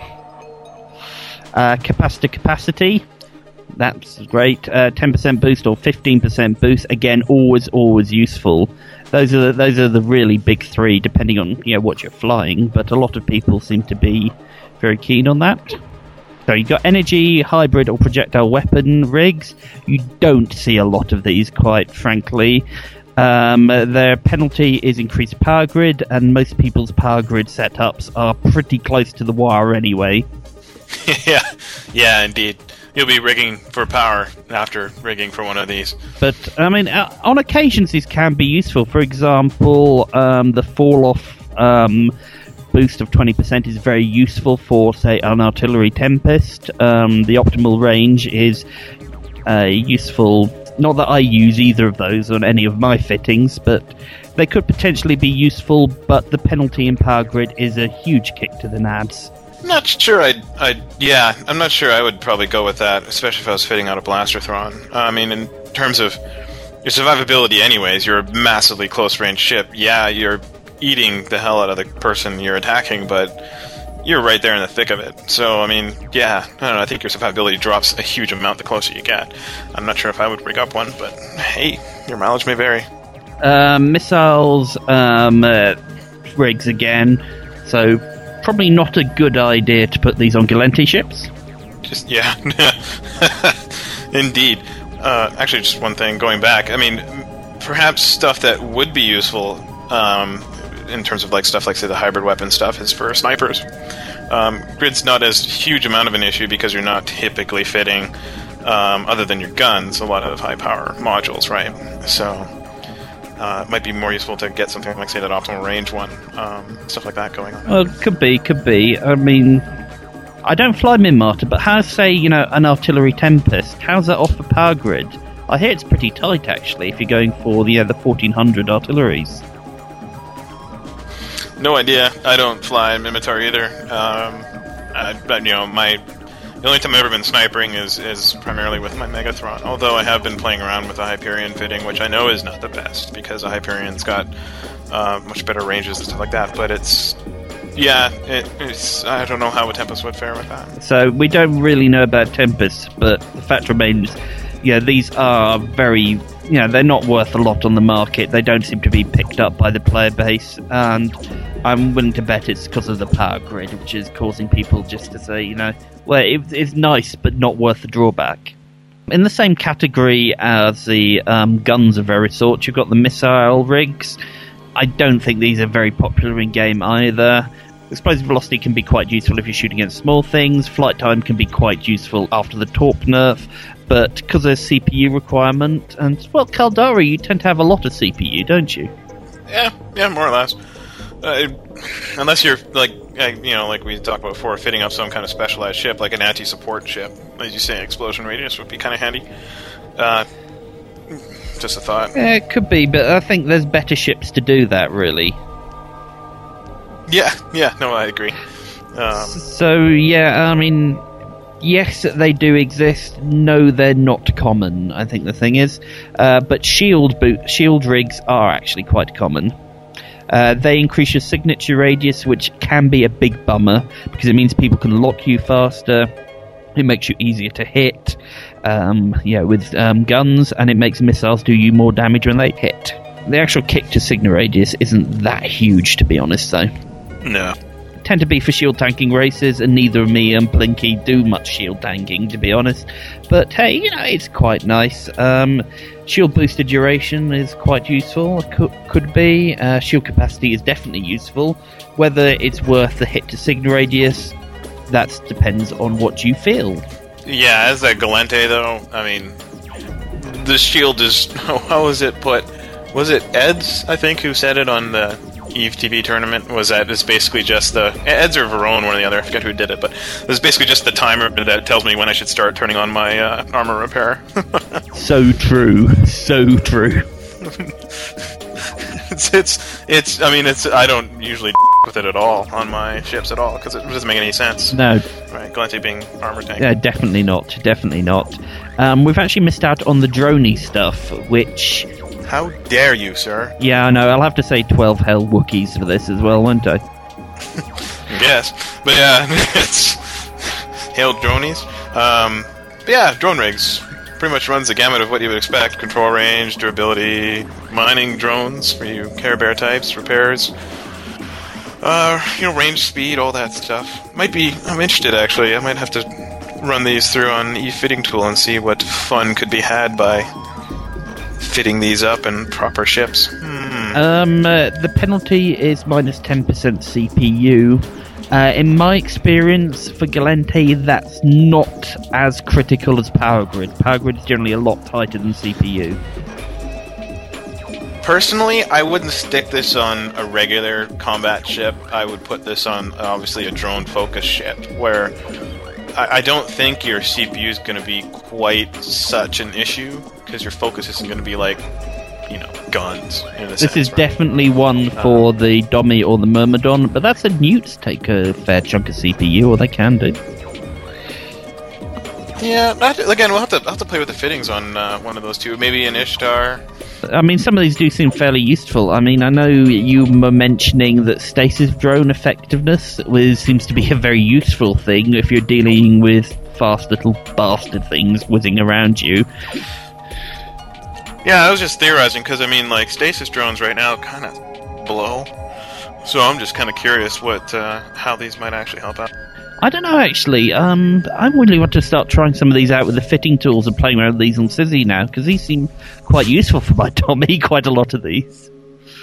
Capacitor capacity, that's great. 10% boost or 15% boost, again, always useful. Those are the really big three, depending on what you're flying. But a lot of people seem to be very keen on that. So you've got energy, hybrid, or projectile weapon rigs. You don't see a lot of these, quite frankly. Their penalty is increased power grid, and most people's power grid setups are pretty close to the wire anyway. Yeah, indeed. You'll be rigging for power after rigging for one of these. But, I mean, on occasions these can be useful. For example, the fall-off boost of 20% is very useful for, say, an artillery Tempest. The optimal range is useful. Not that I use either of those on any of my fittings, but they could potentially be useful, but the penalty in power grid is a huge kick to the nads. I'm not sure I'm not sure I would probably go with that, especially if I was fitting out a Blasterthron. I mean, in terms of your survivability anyways, you're a massively close-range ship. Yeah, you're eating the hell out of the person you're attacking, but you're right there in the thick of it. So, I mean, yeah, I don't know, I think your survivability drops a huge amount the closer you get. I'm not sure if I would rig up one, but hey, your mileage may vary. Missiles, rigs again. So probably not a good idea to put these on Gallente ships. Yeah. Indeed. Actually, just one thing, going back, I mean, perhaps stuff that would be useful in terms of like stuff like, say, the hybrid weapon stuff is for snipers. Grid's not as huge amount of an issue because you're not typically fitting, other than your guns, a lot of high power modules, right? So it might be more useful to get something like, say, that optimal range one, stuff like that going on. Well, could be. I mean, I don't fly Minmatar, but how's, say, an Artillery Tempest? How's that off the power grid? I hear it's pretty tight, actually, if you're going for the 1400 artilleries. No idea. I don't fly Minmatar either. But the only time I've ever been snipering is primarily with my Megathron. Although I have been playing around with the Hyperion fitting, which I know is not the best because the Hyperion's got much better ranges and stuff like that. But it's I don't know how a Tempest would fare with that. So we don't really know about Tempests, but the fact remains, these are very. They're not worth a lot on the market. They don't seem to be picked up by the player base, and I'm willing to bet it's because of the power grid, which is causing people just to say, well, it's nice, but not worth the drawback. In the same category as the guns of various sorts, you've got the missile rigs. I don't think these are very popular in game either. Explosive velocity can be quite useful if you're shooting against small things. Flight time can be quite useful after the torp nerf. But because there's CPU requirement, and, well, Caldari, you tend to have a lot of CPU, don't you? Yeah, more or less. Unless you're, like we talked about before, fitting up some kind of specialized ship, like an anti-support ship. As you say, explosion radius would be kind of handy. Just a thought. Yeah, it could be, but I think there's better ships to do that, really. Yeah, no, I agree. Yes, they do exist. No, they're not common, I think the thing is. But shield rigs are actually quite common. They increase your signature radius, which can be a big bummer, because it means people can lock you faster. It makes you easier to hit with guns, and it makes missiles do you more damage when they hit. The actual kick to signal radius isn't that huge, to be honest, though. No. Tend to be for shield tanking races, and neither me and Blinky do much shield tanking, to be honest. But hey, it's quite nice. Shield booster duration is quite useful. Could be. Shield capacity is definitely useful. Whether it's worth the hit to signal radius, that depends on what you feel. Yeah, as a Gallente, though, I mean, the shield is. How was it put? Was it Eds, I think, who said it on the EVE TV tournament? Was that it's basically just the Eds or Verone, one or the other? I forget who did it, but it was basically just the timer that tells me when I should start turning on my armor repair. So true. It's. I mean, I don't usually with it at all on my ships at all because it doesn't make any sense. No. Right, Gallente being armor tank. Yeah, definitely not. We've actually missed out on the droney stuff, which. How dare you, sir? Yeah, I know. I'll have to say 12 hell Wookiees for this as well, won't I? Yes, but yeah, it's hail dronies. Yeah, drone rigs pretty much runs the gamut of what you would expect: control range, durability, mining drones for you Care Bear types, repairs. Range, speed, all that stuff. I'm interested actually. I might have to run these through on eFitting Tool and see what fun could be had by fitting these up in proper ships. The penalty is minus 10% CPU. In my experience, for Gallente, that's not as critical as Power Grid. Power Grid is generally a lot tighter than CPU. Personally, I wouldn't stick this on a regular combat ship. I would put this on, obviously, a drone-focused ship, where I don't think your CPU is going to be quite such an issue, because your focus isn't going to be like, guns. This is definitely one for the Dommy or the Myrmidon, but that's a Newts take a fair chunk of CPU, or they can do. Yeah, again, I'll have to play with the fittings on one of those two. Maybe an Ishtar. I mean, some of these do seem fairly useful. I mean, I know you were mentioning that stasis drone effectiveness seems to be a very useful thing if you're dealing with fast little bastard things whizzing around you. Yeah, I was just theorizing because I mean, like stasis drones right now kind of blow, so I'm just kind of curious what how these might actually help out. I don't know, actually. I really want to start trying some of these out with the fitting tools and playing around with these on Sizzy now, because these seem quite useful for my Tommy, quite a lot of these.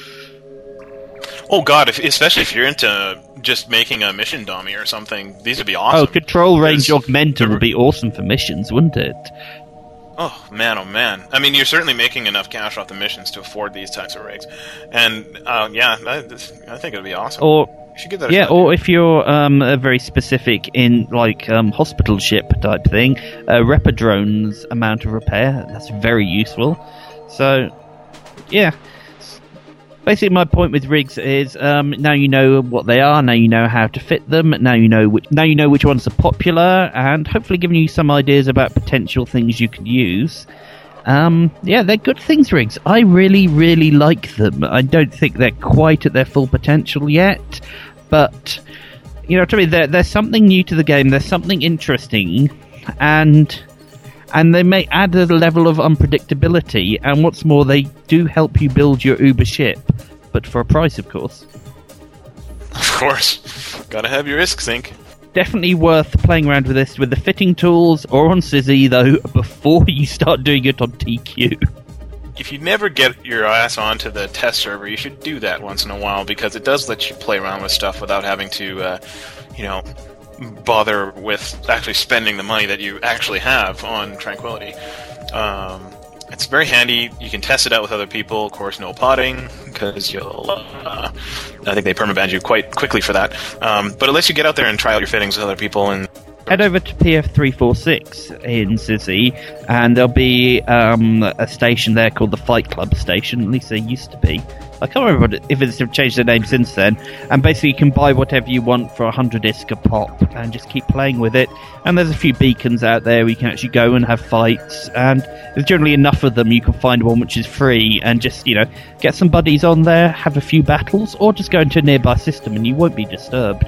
Oh god, especially if you're into just making a mission dummy or something, these would be awesome. Oh, control range augmenter would be awesome for missions, wouldn't it? Oh man. I mean, you're certainly making enough cash off the missions to afford these types of rigs. And, I think it would be awesome. Or, you should give that a yeah, shot, or dude. if you're very specific in, like, hospital ship type thing, Repidrone's amount of repair, that's very useful. So, yeah. Basically, my point with rigs is now you know what they are, now you know how to fit them, now you know which ones are popular, and hopefully giving you some ideas about potential things you could use. Yeah, they're good things, rigs. I really, really like them. I don't think they're quite at their full potential yet, but you know, to me, there's something new to the game. There's something interesting, and they may add a level of unpredictability, and what's more, they do help you build your Uber ship, but for a price, of course. Of course. Gotta have your ISK sync. Definitely worth playing around with this with the fitting tools, or on Sizzy, though, before you start doing it on TQ. If you never get your ass onto the test server, you should do that once in a while, because it does let you play around with stuff without having to, bother with actually spending the money that you actually have on Tranquility. It's very handy. You can test it out with other people. Of course, no potting, because you'll... I think they permaban you quite quickly for that. But it lets you get out there and try out your fittings with other people. And Head over to PF346 in Sizzy, and there'll be a station there called the Fight Club Station. At least there used to be. I can't remember if it's changed their name since then. And basically, you can buy whatever you want for 100 ISK a pop, and just keep playing with it. And there's a few beacons out there where you can actually go and have fights. And there's generally enough of them, you can find one which is free, and just, get some buddies on there, have a few battles, or just go into a nearby system, and you won't be disturbed.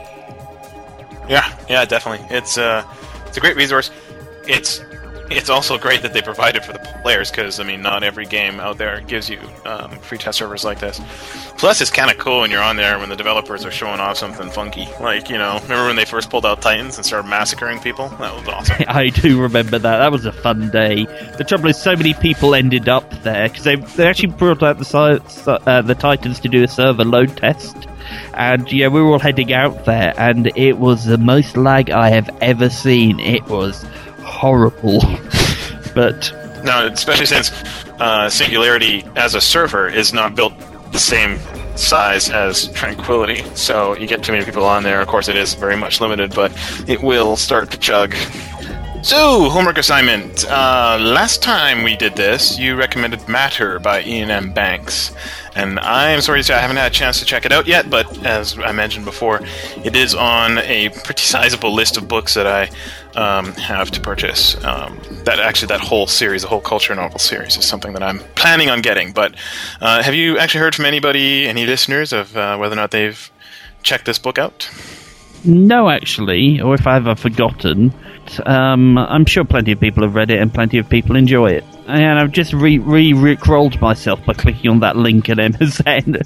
Yeah, definitely. It's a great resource. It's also great that they provide it for the players, because, I mean, not every game out there gives you free test servers like this. Plus, it's kind of cool when you're on there when the developers are showing off something funky. Like, remember when they first pulled out Titans and started massacring people? That was awesome. I do remember that. That was a fun day. The trouble is, so many people ended up there, because they actually brought out the Titans to do a server load test. And yeah, we were all heading out there, and it was the most lag I have ever seen. It was horrible. But no, especially since Singularity as a server is not built the same size as Tranquility, so you get too many people on there. Of course, it is very much limited, but it will start to chug. So, homework assignment. Last time we did this, you recommended Matter by Ian M. Banks. And I'm sorry to say I haven't had a chance to check it out yet, but as I mentioned before, it is on a pretty sizable list of books that I have to purchase. That whole series, the whole culture novel series, is something that I'm planning on getting. But have you actually heard from any listeners, of whether or not they've checked this book out? no, actually, or if I've forgotten, I'm sure plenty of people have read it and plenty of people enjoy it. And I've just re-rolled myself by clicking on that link at MSN.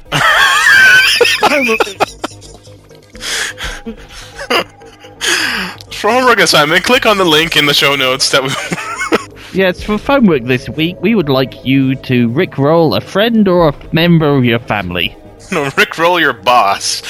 For homework assignment, click on the link in the show notes that we... Yes, for homework this week, we would like you to rickroll a friend or a member of your family. No, rickroll your boss.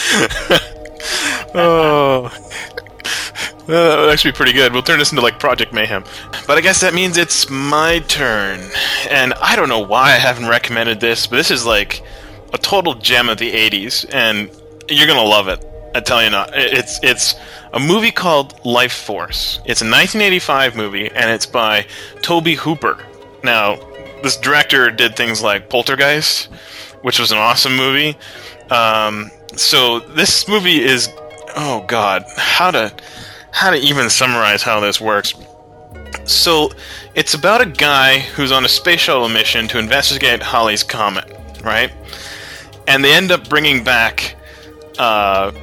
Oh... that would actually be pretty good. We'll turn this into, like, Project Mayhem. But I guess that means it's my turn. And I don't know why I haven't recommended this, but this is, like, a total gem of the 80s, and you're gonna love it. I tell you not. It's a movie called Life Force. It's a 1985 movie, and it's by Tobe Hooper. Now, this director did things like Poltergeist, which was an awesome movie. So this movie is... Oh, God. How to even summarize how this works. So, it's about a guy who's on a space shuttle mission to investigate Halley's Comet, right? And they end up bringing back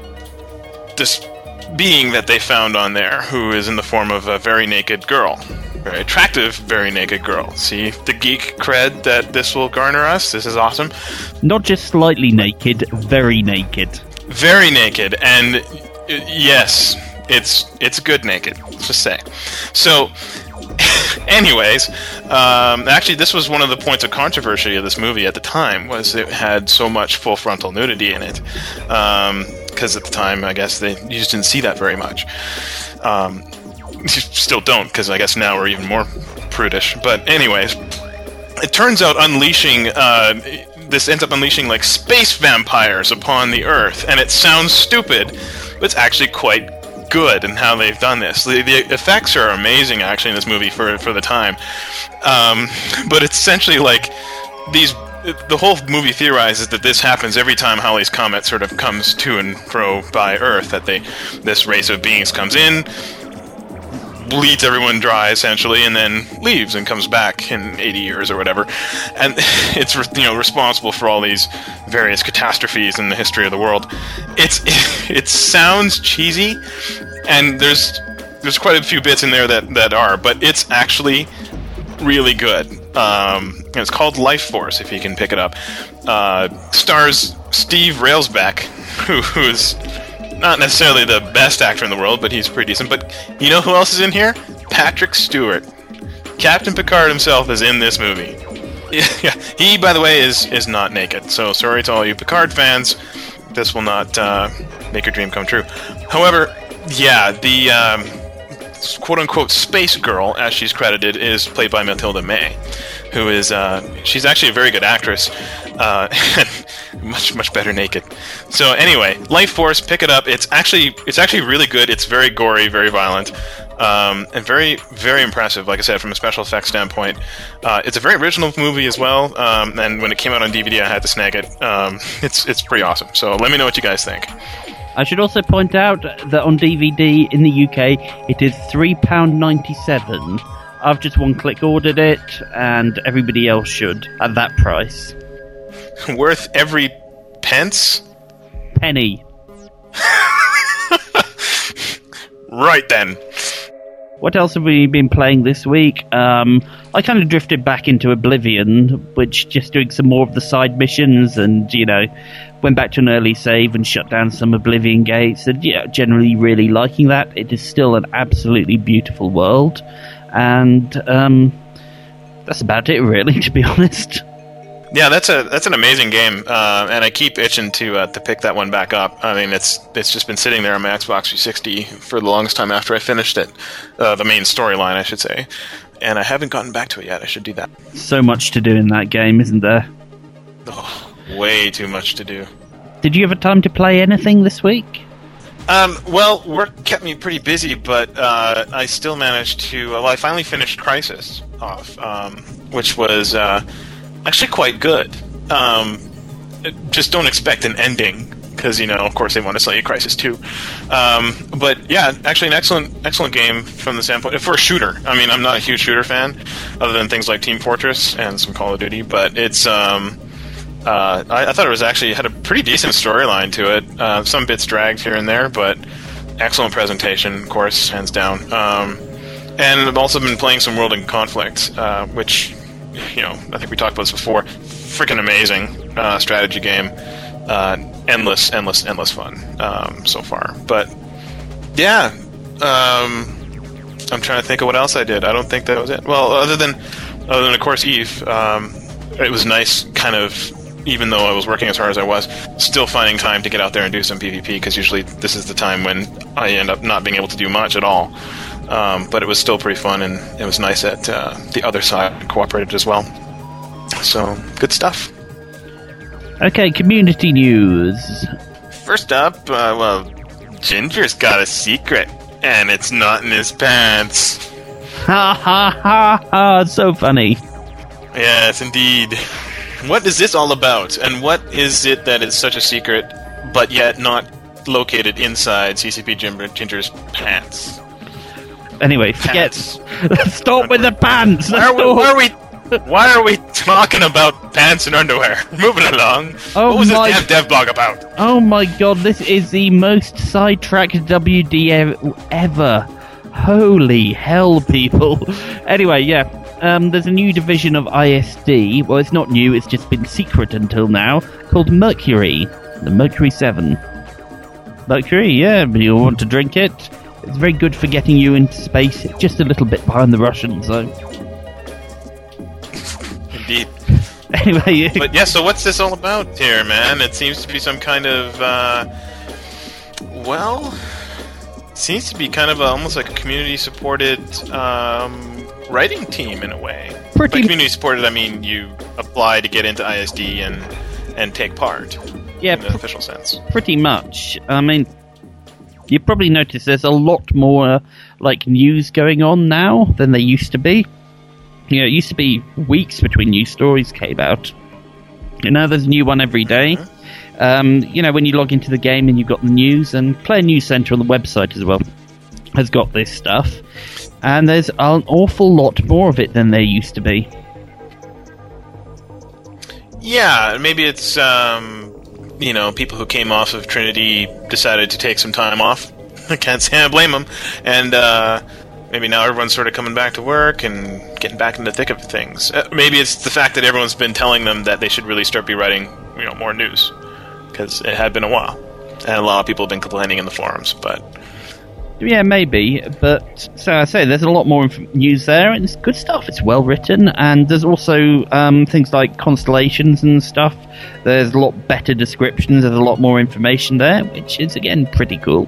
this being that they found on there, who is in the form of a very naked girl. very attractive, very naked girl. See the geek cred that this will garner us? This is awesome. Not just slightly naked, very naked. Very naked, and yes, it's good naked. Let's just say. So, anyways, actually, this was one of the points of controversy of this movie at the time, was it had so much full frontal nudity in it. Because at the time, I guess you just didn't see that very much. You still don't, because I guess now we're even more prudish. But anyways, it turns out this ends up unleashing like space vampires upon the Earth, and it sounds stupid, but it's actually quite good in how they've done this. The effects are amazing, actually, in this movie for the time. But it's essentially like the whole movie theorizes that this happens every time Halley's Comet sort of comes to and fro by Earth, that this race of beings comes in, bleeds everyone dry, essentially, and then leaves and comes back in 80 years or whatever. And it's responsible for all these various catastrophes in the history of the world. It sounds cheesy, and there's quite a few bits in there that are, but it's actually really good. It's called Life Force, if you can pick it up. Stars Steve Railsback, who's not necessarily the best actor in the world, but he's pretty decent. But you know who else is in here? Patrick Stewart. Captain Picard himself is in this movie. Yeah. He, by the way, is not naked. So sorry to all you Picard fans. This will not make your dream come true. However, yeah, the quote-unquote space girl, as she's credited, is played by Matilda May, who is she's actually a very good actress, much better naked. So anyway, Life Force, pick it up. It's actually really good. It's very gory, very violent, and very, very impressive. Like I said, from a special effects standpoint, it's a very original movie as well. And when it came out on DVD, I had to snag it. It's pretty awesome. So let me know what you guys think. I should also point out that on DVD in the UK, it is £3.97. I've just one-click ordered it, and everybody else should, at that price. Worth every pence? Penny. Right then. What else have we been playing this week? I kind of drifted back into Oblivion, which just doing some more of the side missions, and, went back to an early save and shut down some Oblivion gates, and generally really liking that. It is still an absolutely beautiful world, and that's about it, really, to be honest. Yeah, that's an amazing game, and I keep itching to pick that one back up. I mean, it's just been sitting there on my Xbox 360 for the longest time after I finished it, the main storyline, I should say, and I haven't gotten back to it yet. I should do that. So much to do in that game, isn't there? Oh, way too much to do. Did you have a time to play anything this week? Well, work kept me pretty busy, but I still managed to. Well, I finally finished Crysis off, which was actually quite good. Just don't expect an ending, because of course they want to sell you Crysis 2. But yeah, actually an excellent game from the standpoint for a shooter. I mean, I'm not a huge shooter fan, other than things like Team Fortress and some Call of Duty. But it's I thought it was actually had a pretty decent storyline to it. Some bits dragged here and there, but excellent presentation, of course, hands down. And I've also been playing some World in Conflict, which, I think we talked about this before. Freaking amazing strategy game. Endless fun so far. But yeah, I'm trying to think of what else I did. I don't think that was it. Well, other than of course Eve, it was nice, kind of. Even though I was working as hard as I was, still finding time to get out there and do some PvP, because usually this is the time when I end up not being able to do much at all. But it was still pretty fun, and it was nice that the other side cooperated as well. So, good stuff. Okay, community news. First up, Ginger's got a secret, and it's not in his pants. Ha ha ha ha, it's so funny. Yes, indeed. What is this all about, and what is it that is such a secret, but yet not located inside CCP Ginger's pants? Anyway, forget. Stop with the pants. Why are we talking about pants and underwear? Moving along. What was this damn dev blog about? Oh my god, this is the most sidetracked WD ever. Holy hell, people. Anyway, yeah. There's a new division of ISD. Well, it's not new, it's just been secret until now, called Mercury. The Mercury 7. Mercury, yeah, you'll want to drink it. It's very good for getting you into space, just a little bit behind the Russians, though. Indeed. Anyway, But yeah, so what's this all about here, man? It seems to be some kind of, seems to be kind of almost like a community-supported writing team in a way. By community-supported, I mean you apply to get into ISD and take part. Yeah, in the official sense. Pretty much. I mean, you probably noticed there's a lot more news going on now than there used to be. You know, it used to be weeks between news stories came out. You know, there's a new one every day. You know, when you log into the game and you've got the news, and Player News Center on the website as well has got this stuff. And there's an awful lot more of it than there used to be. Yeah, maybe it's, you know, people who came off of Trinity decided to take some time off. I can't say I blame them. And maybe now everyone's sort of coming back to work and getting back in the thick of things. Maybe it's the fact that everyone's been telling them that they should really start writing, you know, more news. Because it had been a while. And a lot of people have been complaining in the forums, but... Yeah, maybe, but so I say there's a lot more news there, and it's good stuff. It's well written, and there's also things like constellations and stuff. There's a lot better descriptions. There's a lot more information there, which is again pretty cool.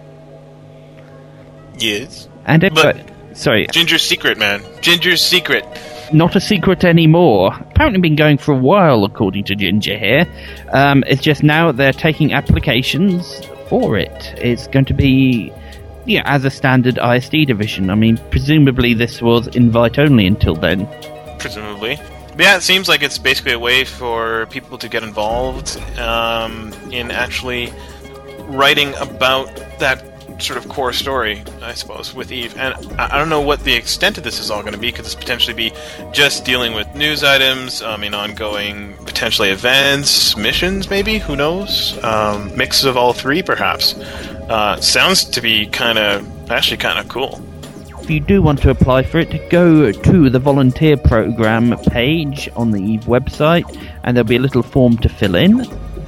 Yes, and sorry, Ginger's secret, man. Ginger's secret. Not a secret anymore. Apparently been going for a while, according to Ginger here. It's just now they're taking applications for it. It's going to be... Yeah, as a standard ISD division. I mean, presumably this was invite only until then. Presumably. But yeah, it seems like it's basically a way for people to get involved in actually writing about that sort of core story, I suppose, with Eve. And I don't know what the extent of this is all going to be. Could this potentially be just dealing with news items, ongoing, potentially events, missions, maybe? Who knows? Mix of all three, perhaps. Sounds to be kind of cool. If you do want to apply for it, go to the volunteer program page on the Eve website, and there'll be a little form to fill in.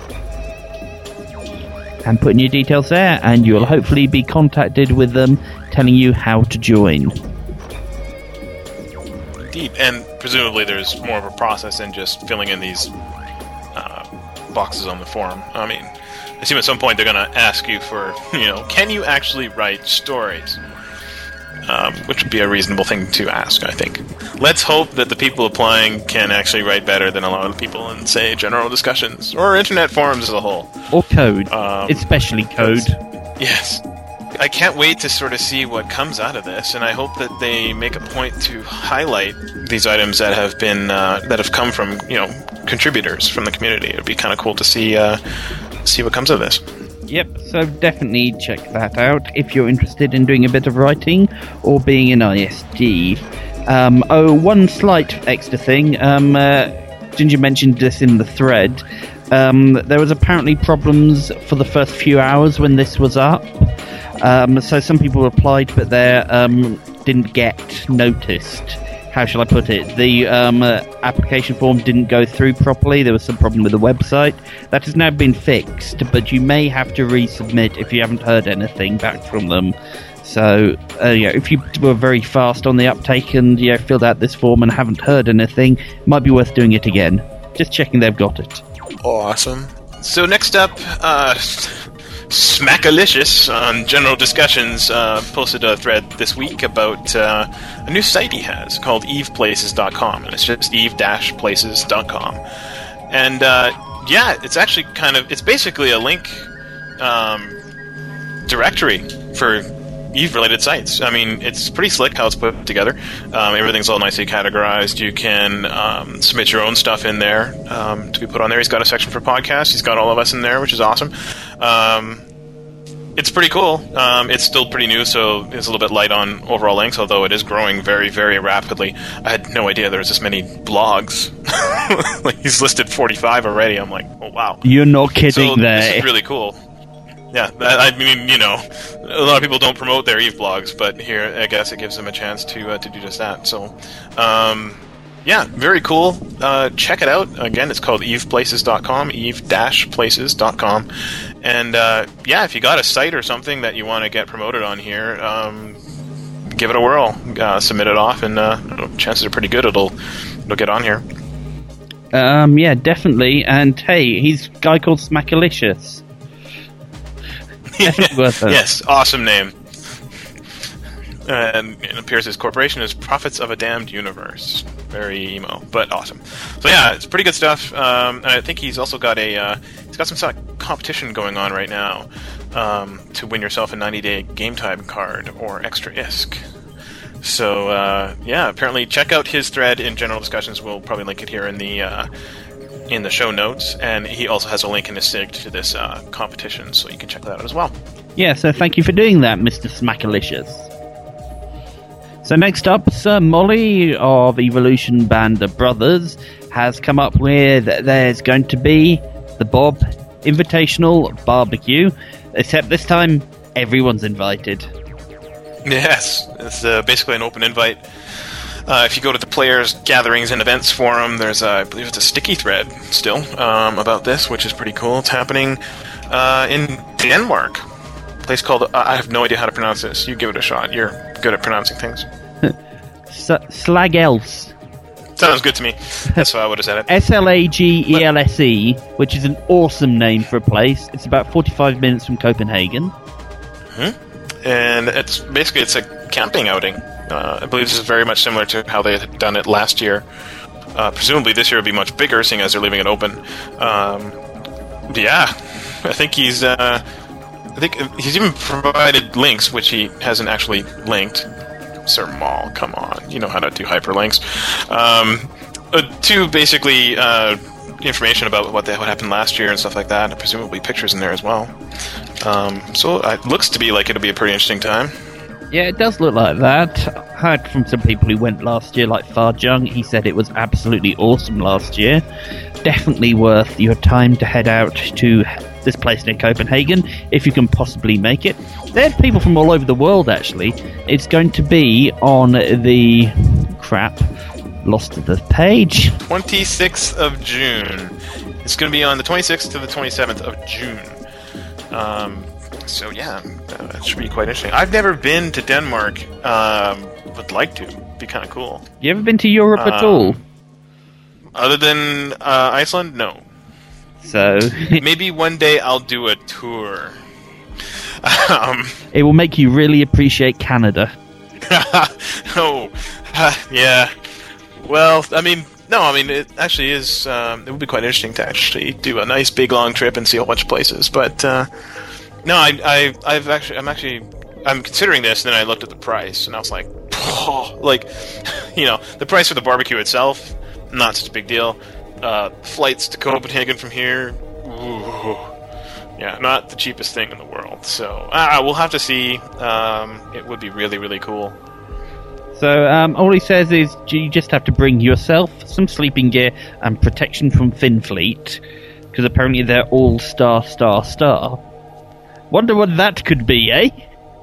And put in your details there, and you'll hopefully be contacted with them telling you how to join. Indeed, and presumably there's more of a process than just filling in these boxes on the form. I mean, I assume at some point they're going to ask you for, can you actually write stories? Which would be a reasonable thing to ask, I think. Let's hope that the people applying can actually write better than a lot of the people in, say, general discussions, or internet forums as a whole. Or code, especially code. Yes. I can't wait to sort of see what comes out of this, and I hope that they make a point to highlight these items that have been that have come from contributors from the community. It'd be kind of cool to see what comes of this. Yep, so definitely check that out if you're interested in doing a bit of writing or being in ISD. One slight extra thing. Ginger mentioned this in the thread. There was apparently problems for the first few hours when this was up. So some people applied, but they didn't get noticed. How shall I put it? The application form didn't go through properly. There was some problem with the website. That has now been fixed, but you may have to resubmit if you haven't heard anything back from them. So, if you were very fast on the uptake and filled out this form and haven't heard anything, it might be worth doing it again. Just checking they've got it. Awesome. So next up, Smackalicious on General Discussions posted a thread this week about a new site he has called eveplaces.com, and it's just eve-places.com. And it's actually it's basically a link directory for Eve-related sites. I mean, it's pretty slick how it's put together. Everything's all nicely categorized. You can submit your own stuff in there to be put on there. He's got a section for podcasts. He's got all of us in there, which is awesome. It's pretty cool. It's still pretty new, so it's a little bit light on overall links, although it is growing very, very rapidly. I had no idea there was this many blogs. He's listed 45 already. I'm like, oh, wow. You're not kidding so there. This is really cool. I mean, a lot of people don't promote their Eve blogs, but here, I guess it gives them a chance to do just that. So, yeah, very cool. Check it out. Again, it's called eveplaces.com, eve-places.com. And, yeah, if you got a site or something that you want to get promoted on here, give it a whirl. Submit it off, and chances are pretty good it'll get on here. Yeah, definitely. And hey, he's a guy called Smackalicious. Definitely worth it. Yes, awesome name. And it appears his corporation is Prophets of a Damned Universe. Very emo, but awesome. So yeah, it's pretty good stuff. And I think he's also got he's got some sort of competition going on right now to win yourself a 90-day game time card or extra ISK. So yeah, apparently check out his thread in general discussions. We'll probably link it here in the show notes, and he also has a link in the SIG to this competition, so you can check that out as well. Yeah, so thank you for doing that, Mr. Smackalicious. So next up, Sir Molly of Evolution Band of Brothers has come up with there's going to be the Bob Invitational Barbecue, except this time everyone's invited. Yes, it's basically an open invite. If you go to the Players, Gatherings, and Events forum, there's, I believe it's a sticky thread still about this, which is pretty cool. It's happening in Denmark. A place called, I have no idea how to pronounce this. You give it a shot. You're good at pronouncing things. Slagelse. Sounds good to me. That's how I would have said it. Slagelse, which is an awesome name for a place. It's about 45 minutes from Copenhagen. Mm-hmm. And it's a camping outing. I believe this is very much similar to how they had done it last year. Presumably this year will be much bigger, seeing as they're leaving it open. Yeah, I think he's even provided links, which he hasn't actually linked. Sir Maul, come on, you know how to do hyperlinks. To basically information about what happened last year and stuff like that, and presumably pictures in there as well. So it looks to be like it'll be a pretty interesting time. Yeah, it does look like that. I heard from some people who went last year, like Farjung. He said it was absolutely awesome last year. Definitely worth your time to head out to this place near Copenhagen, if you can possibly make it. There's people from all over the world, actually. It's going to be on the... lost the page. 26th of June. It's going to be on the 26th to the 27th of June. So yeah, that should be quite interesting. I've never been to Denmark. Would like to. Be kind of cool. You ever been to Europe at all? Other than Iceland, no. So maybe one day I'll do a tour. It will make you really appreciate Canada. Yeah. Well, it actually is. It would be quite interesting to actually do a nice big long trip and see a whole bunch of places. But no, I'm considering this, and then I looked at the price, and I was like, the price for the barbecue itself, not such a big deal. Flights to Copenhagen from here, ooh, yeah, not the cheapest thing in the world. So we'll have to see. It would be really, really cool. So all he says is you just have to bring yourself some sleeping gear and protection from Finfleet, because apparently they're all star. Wonder what that could be, eh?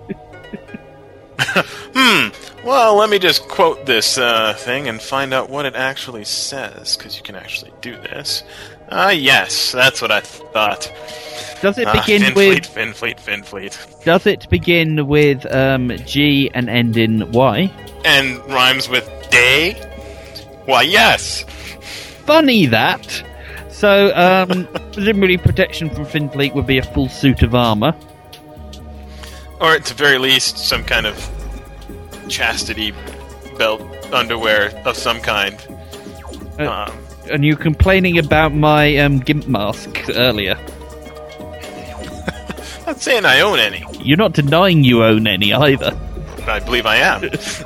Well, let me just quote this thing and find out what it actually says, because you can actually do this. Yes, that's what I thought. Does it begin with... Finfleet. Does it begin with G and end in Y? And rhymes with day? Why, yes! Funny that! So, presumably protection from Finfleet would be a full suit of armour. Or at the very least, some kind of chastity belt underwear of some kind. And you were complaining about my GIMP mask earlier. Not saying I own any. You're not denying you own any either. I believe I am.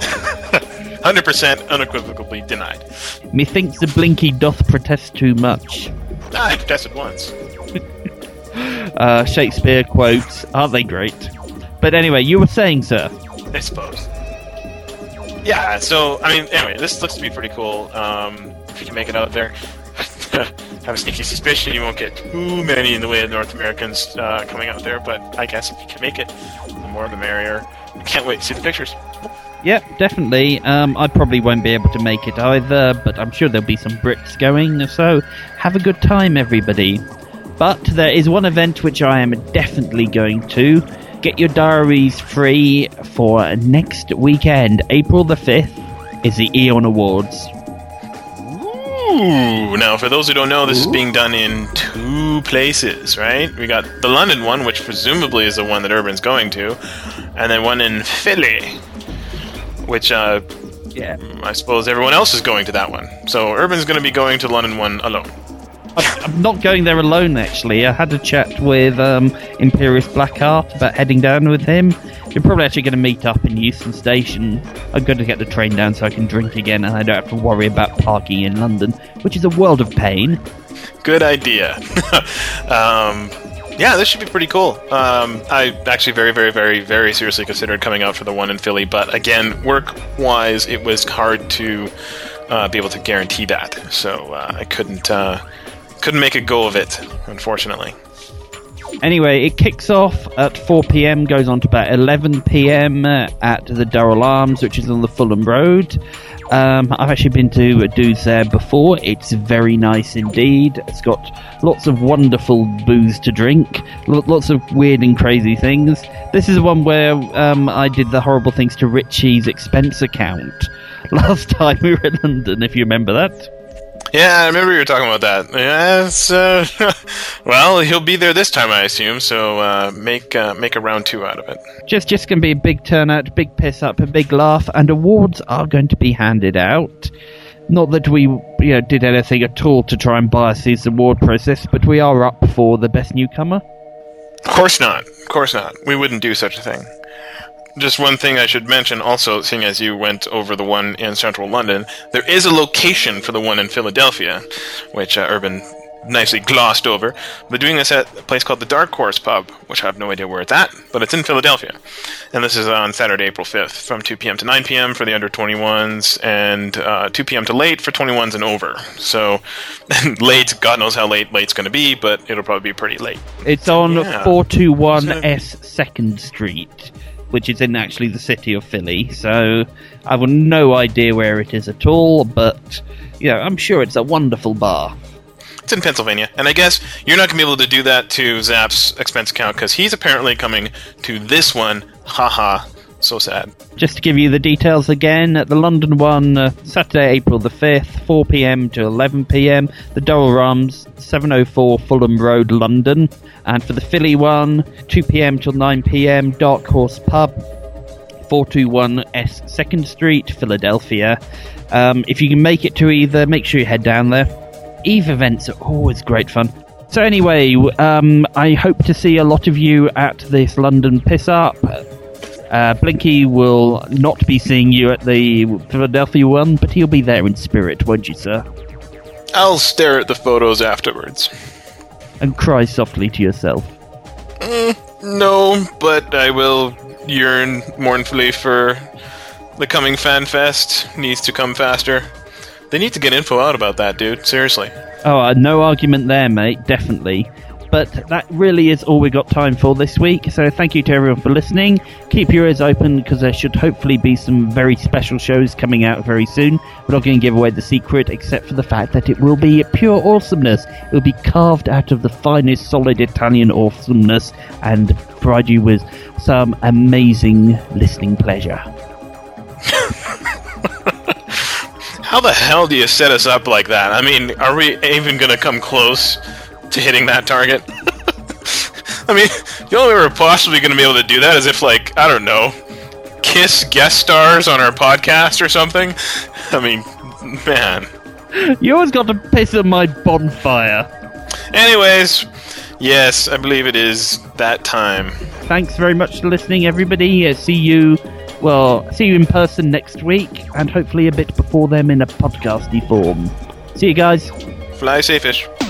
100% unequivocally denied. Methinks the Blinky doth protest too much. I protested once. Shakespeare quotes, aren't they great? But anyway, you were saying, sir. I suppose. Yeah, so, anyway, this looks to be pretty cool. If you can make it out there. have a sneaky suspicion you won't get too many in the way of North Americans coming out there, but I guess if you can make it, the more the merrier. Can't wait to see the pictures. Yep, definitely. I probably won't be able to make it either, but I'm sure there'll be some Brits going, so have a good time, everybody. But there is one event which I am definitely going to. Get your diaries free for next weekend. April the 5th is the Eon Awards. Ooh, now for those who don't know, this is being done in 2 places, right? We got the London one, which presumably is the one that Urban's going to, and then one in Philly, which I suppose everyone else is going to that one. So Urban's going to be going to the London one alone. I'm not going there alone, actually. I had a chat with Imperious Blackheart about heading down with him. We're probably actually going to meet up in Euston Station. I'm going to get the train down so I can drink again and I don't have to worry about parking in London, which is a world of pain. Good idea. Yeah, this should be pretty cool. I actually very, very, very, very seriously considered coming out for the one in Philly, but again, work-wise, it was hard to be able to guarantee that. So I couldn't make a go of it, unfortunately. Anyway, it kicks off at 4 p.m, goes on to about 11 p.m. At the Durrell Arms, which is on the Fulham Road. I've actually been to Do's there before. It's very nice indeed. It's got lots of wonderful booze to drink, lots of weird and crazy things. This is the one where I did the horrible things to Richie's expense account last time we were in London, if you remember that. Yeah, I remember you were talking about that. Yeah, well, he'll be there this time, I assume, so make a round 2 out of it. Just going to be a big turnout, big piss up, a big laugh, and awards are going to be handed out. Not that we did anything at all to try and bias this award process, but we are up for the best newcomer. Of course not. Of course not. We wouldn't do such a thing. Just one thing I should mention also, seeing as you went over the one in central London, there is a location for the one in Philadelphia, which Urban nicely glossed over. They're doing this at a place called the Dark Horse Pub, which I have no idea where it's at, but it's in Philadelphia. And this is on Saturday, April 5th, from 2 p.m. to 9 p.m. for the under 21s, and 2 p.m. to late for 21s and over. So, late, God knows how late's going to be, but it'll probably be pretty late. It's on 421S 2nd Street, which is in actually the city of Philly, so I have no idea where it is at all, but I'm sure it's a wonderful bar. It's in Pennsylvania, and I guess you're not going to be able to do that to Zap's expense account, because he's apparently coming to this one. Haha, so sad. Just to give you the details again, at the London one, Saturday, April the 5th, 4 p.m. to 11 p.m, the Durrell Arms, 704 Fulham Road, London. And for the Philly one, 2 p.m. till 9 p.m, Dark Horse Pub, 421S 2nd Street, Philadelphia. If you can make it to either, make sure you head down there. Eve events are always great fun. So anyway, I hope to see a lot of you at this London Piss Up. Blinky will not be seeing you at the Philadelphia one, but he'll be there in spirit, won't you, sir? I'll stare at the photos afterwards. And cry softly to yourself. No, but I will yearn mournfully for the coming Fan Fest. Needs to come faster. They need to get info out about that, dude. Seriously. Oh, no argument there, mate. Definitely. But that really is all we got time for this week. So thank you to everyone for listening. Keep your ears open because there should hopefully be some very special shows coming out very soon. We're not going to give away the secret except for the fact that it will be pure awesomeness. It will be carved out of the finest solid Italian awesomeness and provide you with some amazing listening pleasure. How the hell do you set us up like that? I mean, are we even going to come close to hitting that target? I mean, the only way we're possibly going to be able to do that is if, like, I don't know, Kiss guest stars on our podcast or something. I mean, man. You always got to piss on my bonfire. Anyways, yes, I believe it is that time. Thanks very much for listening, everybody. See you in person next week, and hopefully a bit before them in a podcasty form. See you guys. Fly safe-ish.